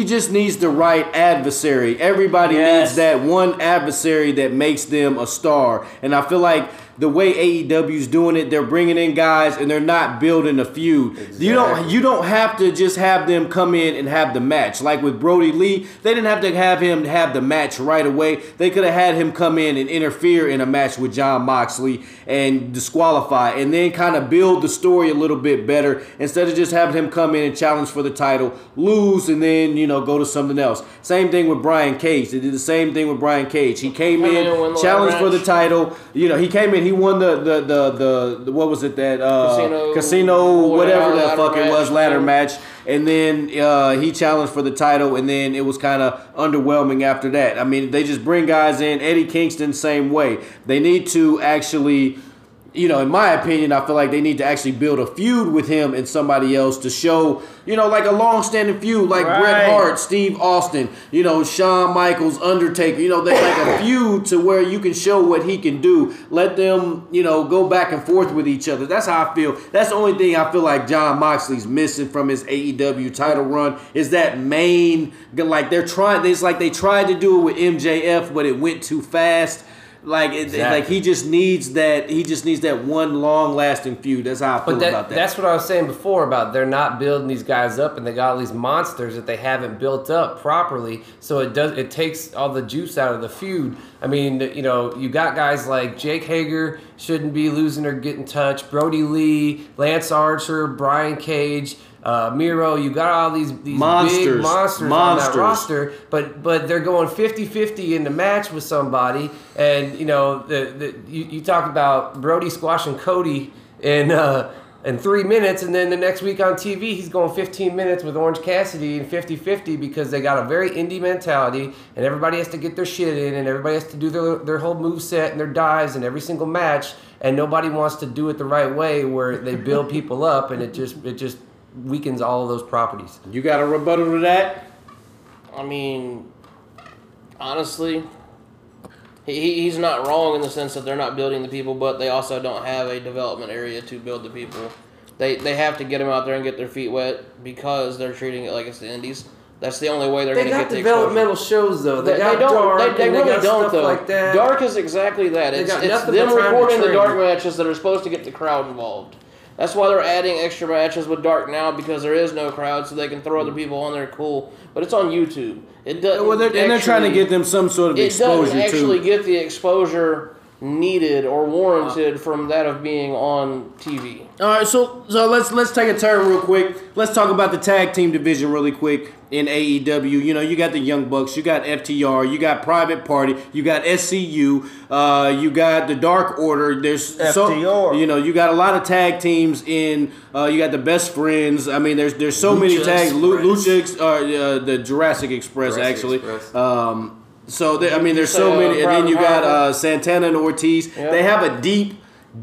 adversary. Everybody needs that one adversary that makes them a star. And I feel like the way AEW's doing it, they're bringing in guys and they're not building a feud. Exactly. You don't have to just have them come in and have the match. Like with Brody Lee, they didn't have to have him have the match right away. They could have had him come in and interfere in a match with John Moxley and disqualify, and then kind of build the story a little bit better instead of just having him come in and challenge for the title, lose, and then go to something else. Same thing with Brian Cage. They did the same thing with Brian Cage. He came in, challenged for the title. He came in. He won the what was it that casino whatever the fuck it was ladder match, and then he challenged for the title, and then it was kind of underwhelming after that. I mean, they just bring guys in. Eddie Kingston, same way. They need to actually. In my opinion, I feel like they need to actually build a feud with him and somebody else to show, like a long-standing feud, like Bret Hart, Steve Austin, Shawn Michaels, Undertaker. They like a feud to where you can show what he can do. Let them, go back and forth with each other. That's how I feel. That's the only thing I feel like John Moxley's missing from his AEW title run is that main, like they tried to do it with MJF, but it went too fast. He just needs that one long lasting feud. That's how I feel about that. That's what I was saying before about they're not building these guys up, and they got all these monsters that they haven't built up properly. So it takes all the juice out of the feud. I mean, you got guys like Jake Hager shouldn't be losing or getting touched. Brody Lee, Lance Archer, Brian Cage. Miro, you got all these monsters, big monsters on that roster, but they're going 50-50 in the match with somebody, and you talk about Brody squashing Cody in 3 minutes, and then the next week on TV he's going 15 minutes with Orange Cassidy and 50-50 because they got a very indie mentality, and everybody has to get their shit in, and everybody has to do their whole moveset and their dives in every single match, and nobody wants to do it the right way where they build people up, and it just weakens all of those properties. You got a rebuttal to that? I mean, honestly, he's not wrong in the sense that they're not building the people, but they also don't have a development area to build the people. They have to get them out there and get their feet wet because they're treating it like it's the Indies. That's the only way they're going to get the exposure. They got developmental shows, though. They got Dark, they really don't, though. Like that. Dark is exactly that. It's them recording the Dark matches that are supposed to get the crowd involved. That's why they're adding extra matches with Dark now, because there is no crowd, so they can throw other people on there. Cool, but it's on YouTube. It doesn't. They're trying to get them some sort of exposure. It doesn't actually get the exposure needed or warranted from that of being on TV. All right, so let's take a turn real quick. Let's talk about the tag team division really quick in AEW. You got the Young Bucks, you got FTR, you got Private Party, you got SCU, you got the Dark Order. There's FTR. You got a lot of tag teams in. You got the Best Friends. I mean, there's so many tags. Lucha, the Jurassic Express actually. So there's so many, and then you got Santana and Ortiz. Yep. They have a deep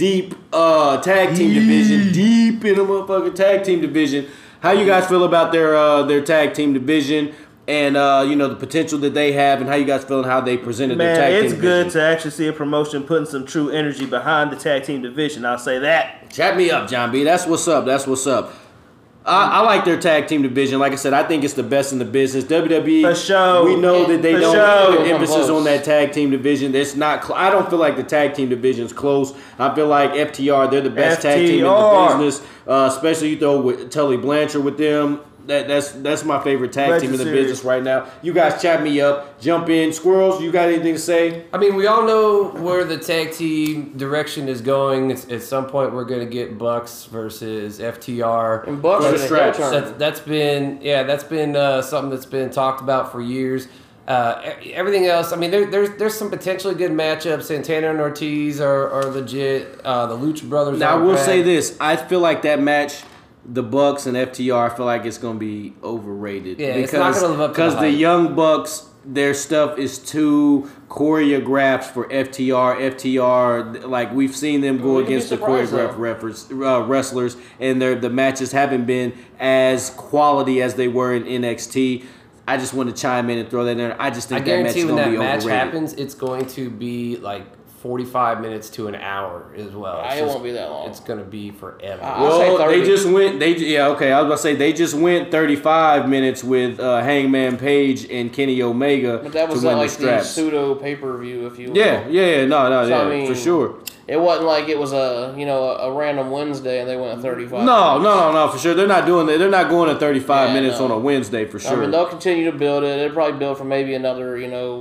tag team division, deep in the motherfucking tag team division. How you guys feel about their tag team division, and the potential that they have, and how you guys feeling how they presented their tag team division? It's good to actually see a promotion putting some true energy behind the tag team division. I'll say that. Chat me up, John B. That's what's up. I like their tag team division. Like I said, I think it's the best in the business. WWE, For sure. we know that they For don't sure. put emphasis on that tag team division. It's not. I don't feel like the tag team division is close. I feel like FTR, they're the best tag team in the business. Especially you throw with Tully Blanchard with them. That's my favorite tag team in the business right now. You guys chat me up, jump in. Squirrels, you got anything to say? I mean, we all know where the tag team direction is going. At some point, we're going to get Bucks versus FTR. And Bucks For the is a stretch. heel turn. That's been something that's been talked about for years. Everything else, I mean, there's some potentially good matchups. Santana and Ortiz are legit. The Lucha Brothers. Now, I are will bad. say this. I feel like that match, the Bucks and FTR, I feel like it's going to be overrated. Yeah, it's not gonna live up to the because the hype. Young Bucks, their stuff is too choreographed for FTR. FTR, like we've seen them go You'd be against the surprised, choreographed wrestlers, and the matches haven't been as quality as they were in NXT. I just want to chime in and throw that in there. I just I think that match guarantee is when going to that be match overrated. happens, it's going to be like 45 minutes to an hour as well. It won't be that long. It's going to be forever. I'll say Well, 30. they just went. Okay. I was gonna say they just went 35 minutes with Hangman Page and Kenny Omega But that was to win like the the straps. pseudo pay-per-view, if you will. Yeah, no, So, yeah, I mean, for sure. It wasn't like it was a random Wednesday and they went 35. No, for sure. They're not doing that. They're not going to 35 Yeah, minutes no. on a Wednesday for sure. I mean, they'll continue to build it. They'll probably build for maybe another,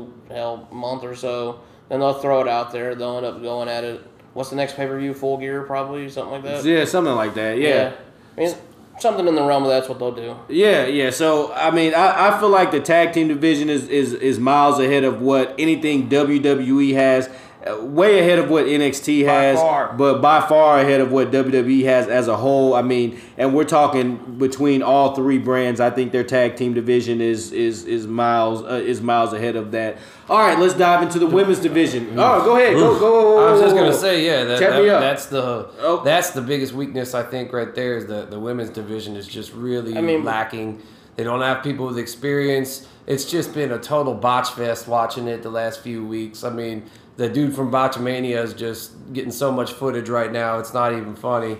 month or so. Then they'll throw it out there. They'll end up going at it. What's the next pay-per-view? Full Gear, probably? Something like that? Yeah, something like that. Yeah. I mean, something in the realm of that's what they'll do. Yeah. So I mean, I feel like the tag team division is miles ahead of what anything WWE has. Way ahead of what NXT has, but by far ahead of what WWE has as a whole. I mean, and we're talking between all three brands. I think their tag team division is miles ahead of that. All right, let's dive into the women's division. Oh, go ahead, go. I was just gonna say, Check me up. that's the biggest weakness I think right there is the women's division is just really lacking. They don't have people with experience. It's just been a total botch fest watching it the last few weeks. I mean, the dude from Botchamania is just getting so much footage right now. It's not even funny.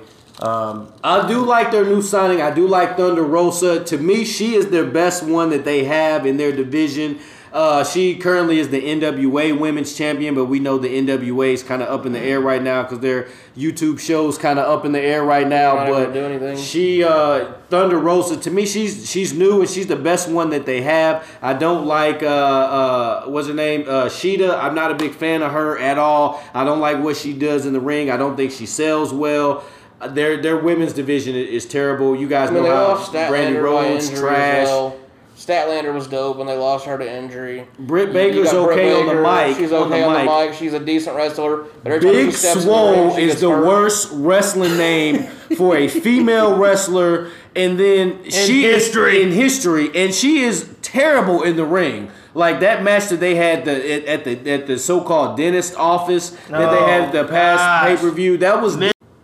I do like their new signing. I do like Thunder Rosa. To me, she is their best one that they have in their division. She currently is the NWA Women's Champion, but we know the NWA is kind of up in the air right now because their YouTube show's kind of up in the air right now. Not But able to do anything. she, Thunder Rosa, to me, she's new and she's the best one that they have. I don't like what's her name, Sheeta. I'm not a big fan of her at all. I don't like what she does in the ring. I don't think she sells well. Their women's division is terrible. You guys know they how lost Brandy Statlander by Rhodes injury trash. as well. Statlander was dope when they lost her to injury. Britt You Baker's got Britt okay on the Baker. mic. She's okay on the mic. She's a decent wrestler. But every time Big she steps in the ring, Swole she is gets the hurt. worst wrestling name for a female wrestler, and then she is in history, and she is terrible in the ring. Like that match that they had at the so-called dentist office that they had at the past pay-per-view, that was.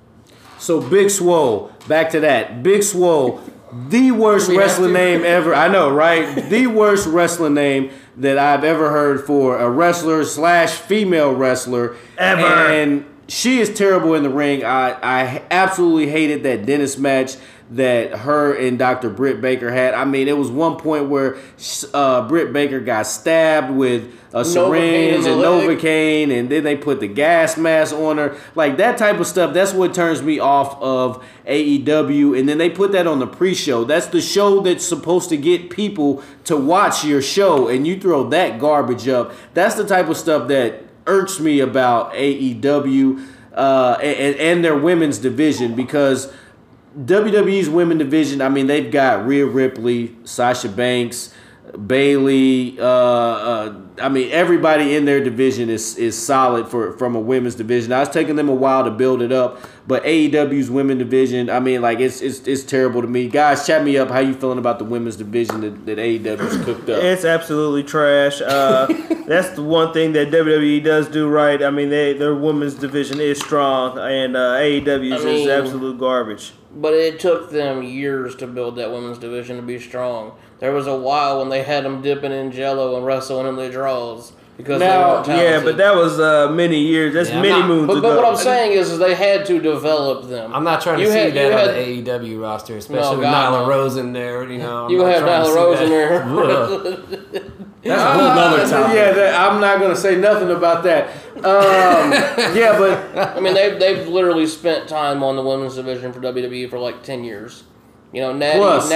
So Big Swole, back to that. Big Swole, the worst wrestling name ever. I know, right? The worst wrestling name that I've ever heard for a wrestler / female wrestler ever. And she is terrible in the ring. I absolutely hated that dentist match that her and Dr. Britt Baker had. I mean, it was one point where Britt Baker got stabbed with a syringe and Novocaine, and then they put the gas mask on her. Like, that type of stuff, that's what turns me off of AEW. And then they put that on the pre-show. That's the show that's supposed to get people to watch your show, and you throw that garbage up. That's the type of stuff that irks me about AEW and their women's division, because WWE's women division, I mean, they've got Rhea Ripley, Sasha Banks, Bayley. I mean, everybody in their division is solid from a women's division. Now, it's taken them a while to build it up, but AEW's women division, I mean, like it's terrible to me. Guys, chat me up. How you feeling about the women's division that AEW's cooked up? It's absolutely trash. That's the one thing that WWE does do right. I mean, their women's division is strong, and AEW's is absolute garbage. But it took them years to build that women's division to be strong. There was a while when they had them dipping in Jello and wrestling in the draws. because Now- they weren't talented. Yeah, but that was many years. That's Yeah, I'm many not- moons But ago. what I'm saying is they had to develop them. I'm not trying to You see had- that you on had- the AEW roster, especially with God, Nyla no. Rose in there. You know, I'm You not have trying to Nyla see Rose that. in there. Ugh. That's a whole nother topic. Yeah, I'm not gonna say nothing about that. Yeah, but I mean, they've literally spent time on the women's division for WWE for like 10 years. You know, Plus-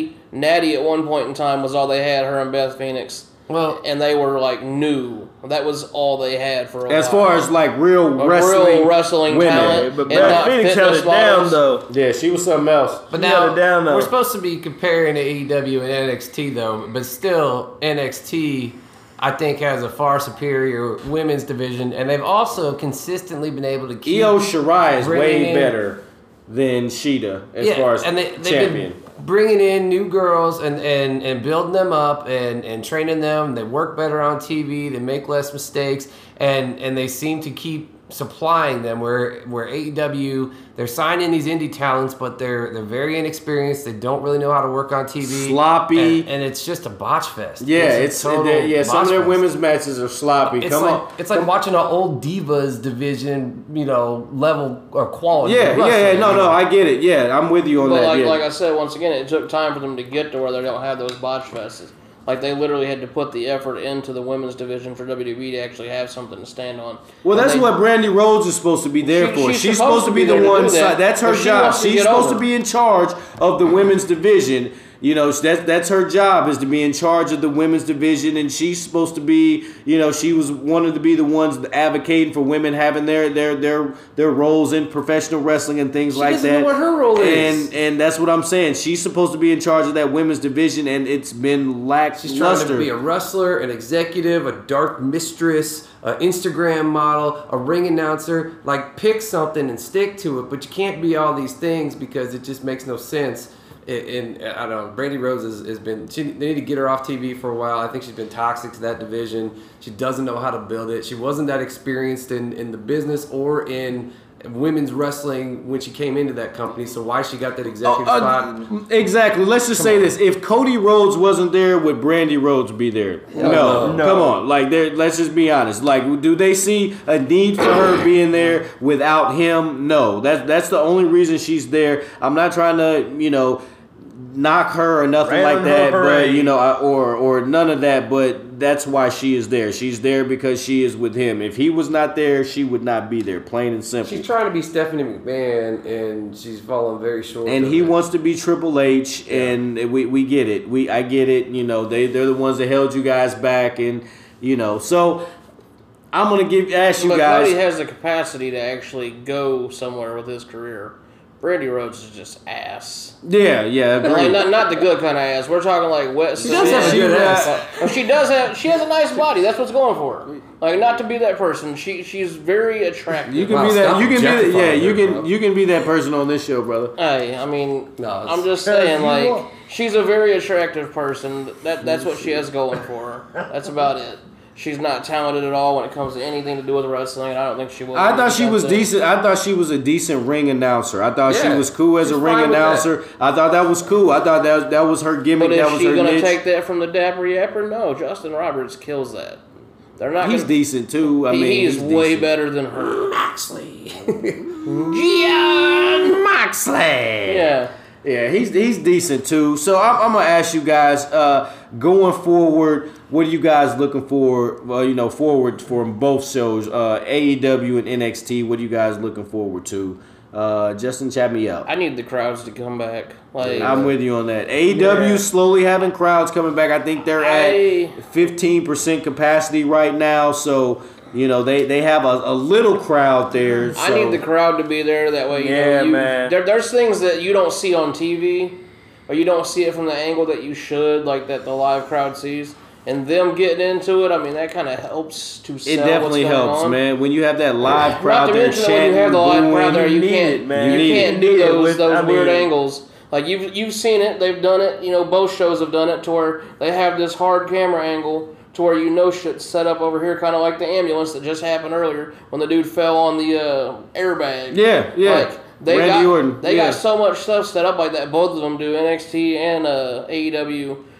Natty at one point in time was all they had, her and Beth Phoenix. Well, And they were like new. That was all they had for a as while. far as like real real wrestling women, talent. but and Beth not Phoenix held fitness it down models. though. yeah, she was something else. but She held now it down, though. we're supposed to be comparing to AEW and NXT though, but still NXT I think has a far superior women's division, and they've also consistently been able to keep Io Shirai is way bringing in- better than Sheeta as far as and they've champion. been bringing in new girls and building them up and training them. They work better on TV. They make less mistakes, and they seem to keep supplying them. Where AEW, they're signing these indie talents, but they're very inexperienced. They don't really know how to work on TV. Sloppy. and it's just a botch fest. Yeah, a it's total some of botch their fest. women's matches are sloppy. It's Come like on. it's like watching an old divas division, level or quality. Yeah, of wrestling, no, you know? I get it. Yeah, I'm with you on But that. like, yeah. like I said, once again, it took time for them to get to where they don't have those botch fests. Like, they literally had to put the effort into the women's division for WWE to actually have something to stand on. Well, And that's they- what Brandy Rhodes is supposed to be there for. she's She's supposed to be the there to one. do that, That's her but she job. wants to She's get supposed over. to be in charge of the women's division. You know, that's her job, is to be in charge of the women's division, and she's supposed to be. You know, she was wanted to be the ones advocating for women having their roles in professional wrestling and things like doesn't that. know what her role is. And that's what I'm saying. She's supposed to be in charge of that women's division, and it's been lackluster. She's trying to be a wrestler, an executive, a dark mistress, an Instagram model, a ring announcer. Like, pick something and stick to it, but you can't be all these things because it just makes no sense. And I don't know, Brandy Rhodes has been, they need to get her off TV for a while. I think she's been toxic to that division. She doesn't know how to build it. She wasn't that experienced in the business or in women's wrestling when she came into that company, so why she got that executive spot? Exactly. Let's just say this: if Cody Rhodes wasn't there, would Brandy Rhodes be there? No. Come on. Like, let's just be honest. Like, do they see a need for her being there without him? No. That's the only reason she's there. I'm not trying to, knock her or nothing Rain like on that, her but parade. or none of that. But that's why she is there. She's there because she is with him. If he was not there, she would not be there. Plain and simple. She's trying to be Stephanie McMahon, and she's falling very short. And of he it. wants to be Triple H, and we get it. I get it. They're the ones that held you guys back, and So I'm gonna ask you But guys. Cody has the capacity to actually go somewhere with his career. Brandy Rhodes is just ass. Yeah, agree. Like, not the good kind of ass. We're talking like wet. She does have a good ass. She does have. She has a nice body. That's what's going for her. Like, not to be that person. She's very attractive. You can Wow, be that. stop You can be that. Yeah, objectifying you her, can. bro. You can be that person on this show, brother. Hey, I mean, No, it's- I'm just saying, like, she's a very attractive person. That's what she has going for her. That's about it. She's not talented at all when it comes to anything to do with wrestling, and I don't think she will. I thought she was That's it. decent. I thought she was a decent ring announcer. I thought she Yeah, was cool as a she's ring fine with announcer. I thought that was cool. I thought that was her gimmick. But That is was she her gonna niche. take that from the Dapper Yapper? No, Justin Roberts kills that. They're not. He's gonna, decent too. I mean, he's he's way decent. better than her. Moxley. Jon Moxley. Yeah. Yeah, he's decent too. So I'm gonna ask you guys, going forward, what are you guys looking for? Forward for both shows, AEW and NXT. What are you guys looking forward to? Justin, chat me up. I need the crowds to come back. Like, I'm with you on that. AEW slowly having crowds coming back. I think they're at 15% capacity right now. So they have a little crowd there. I so- need the crowd to be there. That way, man. There's things that you don't see on TV, or you don't see it from the angle that you should, like that the live crowd sees. And them getting into it, I mean, that kind of helps to sell It definitely what's going helps, on. man. When you have that live crowd Not to there mention that when chanting, you have the live crowd there, you need can't, it, man. you You need can't it. do Need it those with- I weird mean- angles. Like you've seen it, they've done it. Both shows have done it to where they have this hard camera angle to where shit's set up over here, kind of like the ambulance that just happened earlier when the dude fell on the airbag. Yeah. Like, they Randy Orton. got so much stuff set up like that. Both of them do, NXT and AEW,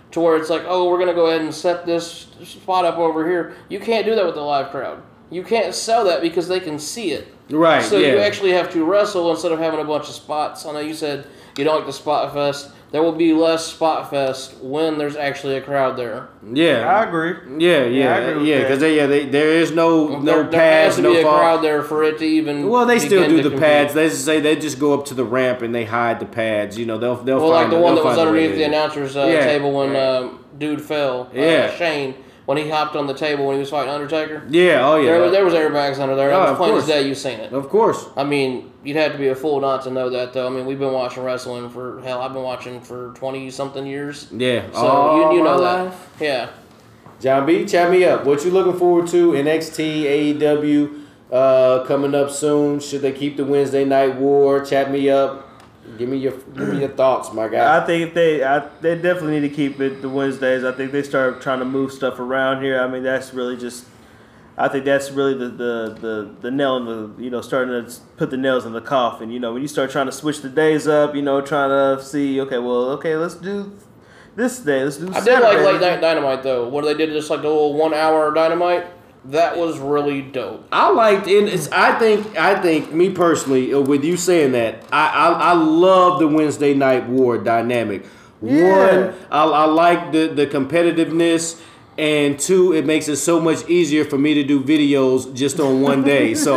to where it's like, oh, we're going to go ahead and set this spot up over here. You can't do that with the live crowd. You can't sell that because they can see it. Right, So yeah. you actually have to wrestle instead of having a bunch of spots. I know you said you don't like the spot fest. There will be less spot fest when there's actually a crowd there. Yeah. I agree. Yeah, I agree with because that. there is no There pads, has to no be a fall. crowd there for it to even. Well, they still begin do to the compete. pads. They just say they just go up to the ramp and they hide the pads. You know, they'll Well, like find the one they'll that was find a way underneath the to- announcer's Yeah. table when dude fell. Yeah. Shane, when he hopped on the table when he was fighting Undertaker. Yeah, oh yeah. There was airbags under there. Oh, That was of plain as course. day. You've seen it. Of course. I mean, you'd have to be a fool not to know that, though. I mean, we've been watching wrestling for hell. I've been watching for 20-something years. Yeah. So All you know my that. life. Yeah. John B, chat me up. What you looking forward to? NXT, AEW coming up soon. Should they keep the Wednesday Night War? Chat me up. Give me your thoughts, my guy. I think they definitely need to keep it the Wednesdays. I think they start trying to move stuff around here. I mean, that's really just. I think that's really the nail in the starting to put the nails in the coffin. When you start trying to switch the days up, trying to see let's do this day. Let's do. I did Saturday. like Late Night Dynamite, though. What they did, just like the little 1 hour Dynamite. That was really dope. I liked it. I think me personally, with you saying that, I love the Wednesday Night War dynamic. Yeah. One, I like the competitiveness, and two, it makes it so much easier for me to do videos just on one day. So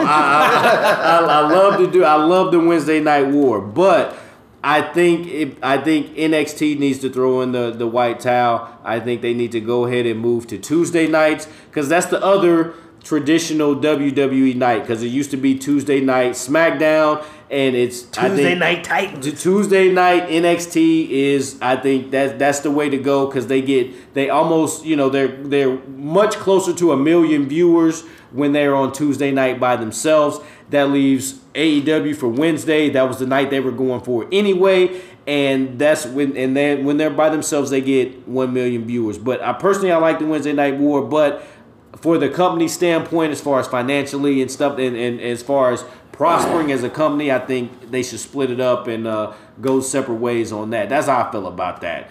I love the Wednesday Night War, but I think NXT needs to throw in the white towel. I think they need to go ahead and move to Tuesday nights because that's the other traditional WWE night. Because it used to be Tuesday night SmackDown, and it's Tuesday Night Titans. Tuesday night NXT is, I think that's the way to go because they almost they're much closer to 1 million viewers when they're on Tuesday night by themselves. That leaves AEW for Wednesday. That was the night they were going for anyway, and that's when when they're by themselves they get 1 million viewers. But I like the Wednesday Night War, but for the company standpoint, as far as financially and stuff, and as far as prospering as a company, I think they should split it up and go separate ways on that. That's how I feel about that.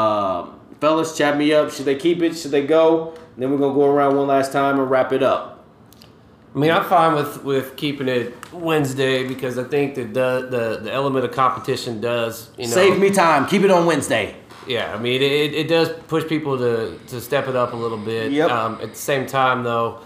Fellas, chat me up. Should they keep it? Should they go? And then we're gonna go around one last time and wrap it up. I mean, I'm fine with keeping it Wednesday because I think that the element of competition does Save me time. Keep it on Wednesday. Yeah, I mean it does push people to step it up a little bit. Yep. At the same time, though,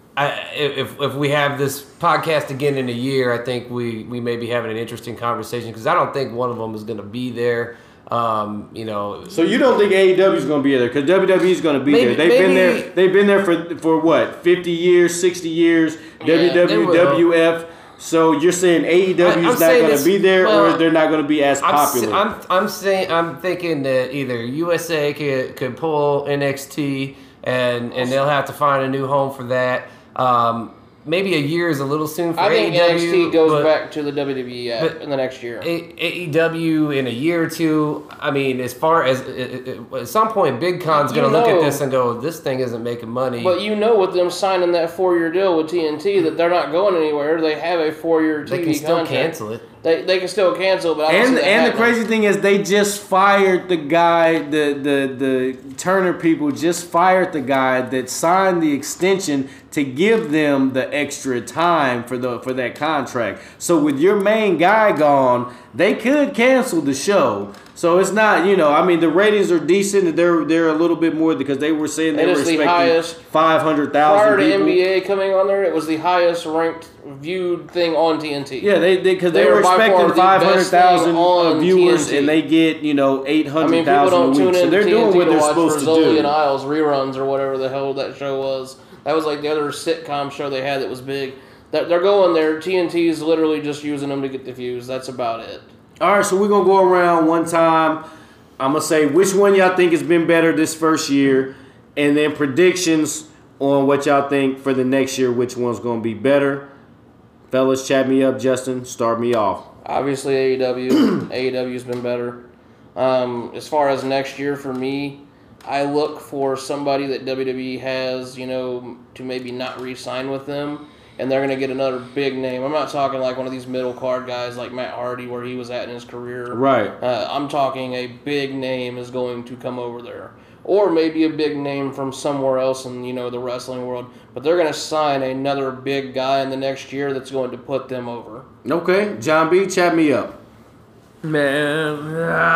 if we have this podcast again in a year, I think we may be having an interesting conversation because I don't think one of them is going to be there. So you don't think AEW is going to be there because WWE is going to be there? They've been there for what, 50 years, 60 years. WWF. So you're saying AEW is not going to be there, or they're not going to be as popular? I'm thinking that either USA could pull NXT and they'll have to find a new home for that. Maybe a year is a little soon for AEW. I think NXT goes back to the WWE in the next year. AEW in a year or two. I mean, as far as at some point, Big Con's going to look at this and go, "This thing isn't making money." But with them signing that 4-year deal with TNT, that they're not going anywhere. They have a 4-year TV they can still contract. cancel it. They can still cancel, but I don't see that And the happening. crazy thing is they just fired the guy, the Turner people just fired the guy that signed the extension to give them the extra time for that contract. So with your main guy gone, they could cancel the show. So it's not, I mean, the ratings are decent. They're a little bit more because they were saying they It were is the expecting highest 500,000 Prior to people. NBA coming on there, it was the highest ranked viewed thing on TNT. Yeah, because they They were were by far expecting the best 500,000 thing on viewers, TNT. and they get 800,000 I mean, people a don't week. tune So in they're to doing TNT what to they're watch supposed to Rizzoli do. and Isles reruns or whatever the hell that show was. That was like the other sitcom show they had that was big. They're going there. TNT's literally just using them to get the views. That's about it. All right, so we're gonna go around one time. I'm gonna say which one y'all think has been better this first year, and then predictions on what y'all think for the next year. Which one's gonna be better? Fellas, chat me up. Justin, start me off. Obviously, AEW. AEW's been better. As far as next year for me, I look for somebody that WWE has, to maybe not re-sign with them and they're going to get another big name. I'm not talking like one of these middle card guys like Matt Hardy, where he was at in his career. Right. I'm talking a big name is going to come over there. Or maybe a big name from somewhere else in, the wrestling world. But they're going to sign another big guy in the next year that's going to put them over. Okay. John B., chat me up. Man,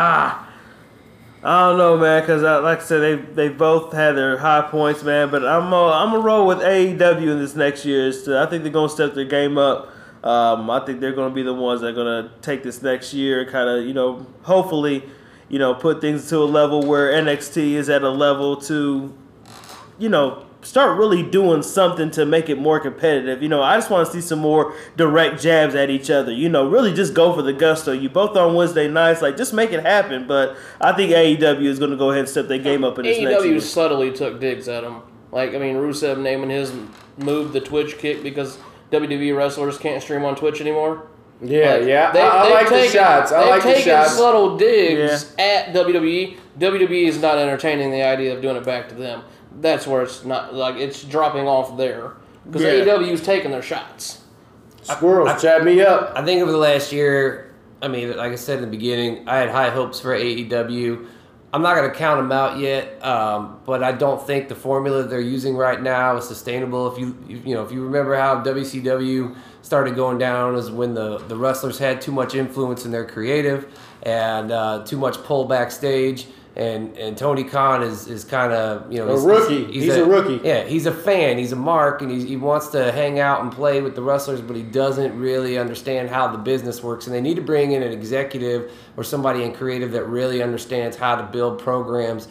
I don't know, man, because like I said, they both had their high points, man. But I'm gonna roll with AEW in this next year. I think they're gonna step their game up. I think they're gonna be the ones that are gonna take this next year, kind of, hopefully, put things to a level where NXT is at a level to, start really doing something to make it more competitive. I just want to see some more direct jabs at each other. Really just go for the gusto. You both on Wednesday nights, just make it happen. But I think AEW is going to go ahead and step their game up in this next year. AEW subtly took digs at him. Rusev naming his move the Twitch kick because WWE wrestlers can't stream on Twitch anymore. Yeah, I like the shots. They've taken subtle digs at WWE. WWE is not entertaining the idea of doing it back to them. That's where it's not, it's dropping off there. Because AEW's taking their shots. Squirrels, chat me up. I think over the last year, like I said in the beginning, I had high hopes for AEW. I'm not going to count them out yet, but I don't think the formula they're using right now is sustainable. If you remember how WCW started going down, is when the wrestlers had too much influence in their creative and too much pull backstage. And Tony Khan is kind of, a rookie. He's a rookie. Yeah, he's a fan. He's a mark, and he wants to hang out and play with the wrestlers, but he doesn't really understand how the business works. And they need to bring in an executive or somebody in creative that really understands how to build programs.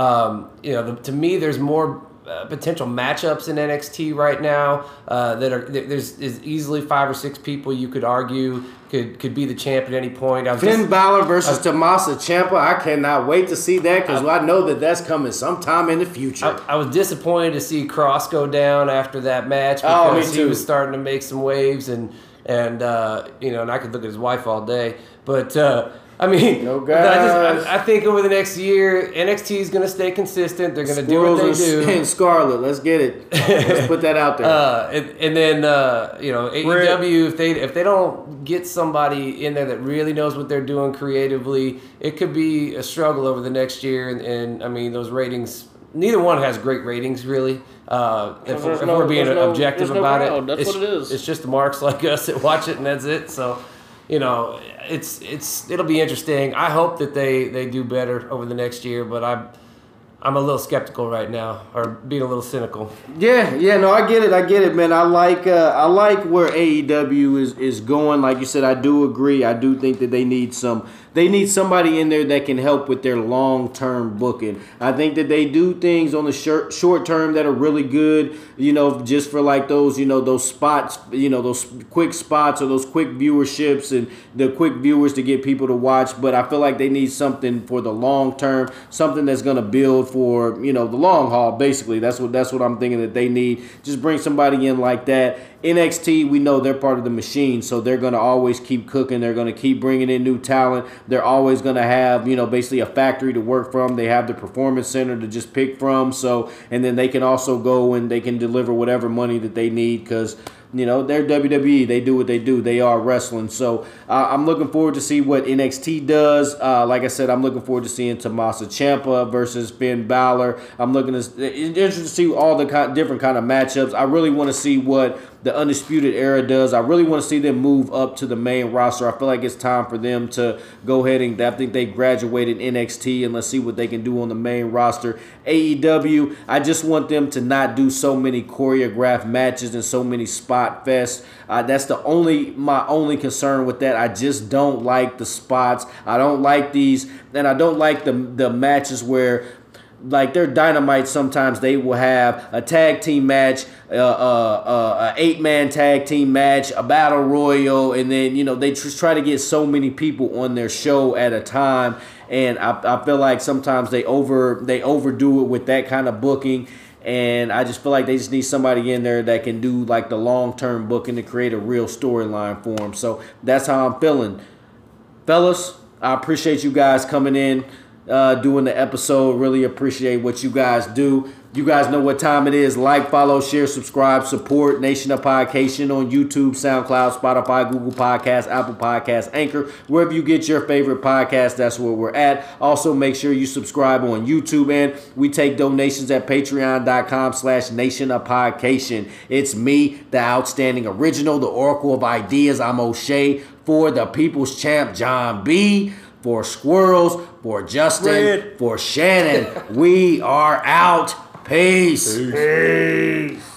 To me, there's more potential matchups in NXT right now there's easily 5 or 6 people you could argue could be the champ at any point. Finn Balor versus Tommaso Ciampa. I cannot wait to see that because I know that's coming sometime in the future. I was disappointed to see Cross go down after that match because he was starting to make some waves and I could look at his wife all day, but. I think over the next year, NXT is going to stay consistent. They're going to do what they do. And Scarlett, let's get it. Let's put that out there. And then AEW, if they don't get somebody in there that really knows what they're doing creatively, it could be a struggle over the next year. And those ratings. Neither one has great ratings, really. If we're being objective about it, that's what it is. It's just the marks like us that watch it, and that's it. So. It'll be interesting. I hope that they do better over the next year, but I'm a little skeptical right now, or being a little cynical. Yeah, no, I get it, man. I like where AEW is going. Like you said, I do agree. I do think that they need somebody in there that can help with their long-term booking. I think that they do things on the short term that are really good, just for those spots, those quick spots or those quick viewerships and the quick viewers to get people to watch. But I feel like they need something for the long term, something that's going to build for, the long haul, basically. That's what I'm thinking that they need. Just bring somebody in like that. NXT, we know they're part of the machine, so they're going to always keep cooking. They're going to keep bringing in new talent. They're always going to have, basically a factory to work from. They have the performance center to just pick from. And then they can also go and they can deliver whatever money that they need because, they're WWE. They do what they do. They are wrestling. So I'm looking forward to see what NXT does. Like I said, I'm looking forward to seeing Tommaso Ciampa versus Finn Balor. It's interesting to see all the different kind of matchups. I really want to see what the Undisputed Era does. I really want to see them move up to the main roster. I feel like it's time for them to go ahead and I think they graduated NXT, and let's see what they can do on the main roster. AEW, I just want them to not do so many choreographed matches and so many spot fests. That's my only concern with that. I just don't like the spots. I don't like these, and I don't like the matches where they're Dynamite. Sometimes they will have a tag team match, a 8-man tag team match, a battle royal, and then they just try to get so many people on their show at a time. And I feel like sometimes they overdo it with that kind of booking. And I just feel like they just need somebody in there that can do the long-term booking to create a real storyline for them. So that's how I'm feeling. Fellas, I appreciate you guys coming in, doing the episode. Really appreciate what you guys do. You guys know what time it is. Like, follow, share, subscribe, support Nation of Podcation on YouTube, SoundCloud, Spotify, Google Podcasts, Apple Podcasts, Anchor. Wherever you get your favorite podcast, that's where we're at. Also, make sure you subscribe on YouTube, and we take donations at patreon.com/Nation of Podcation. It's me, the outstanding original, the Oracle of Ideas. I'm O'Shea for the People's Champ, John B. For Squirrels, for Justin, for Shannon. We are out. Peace. Peace.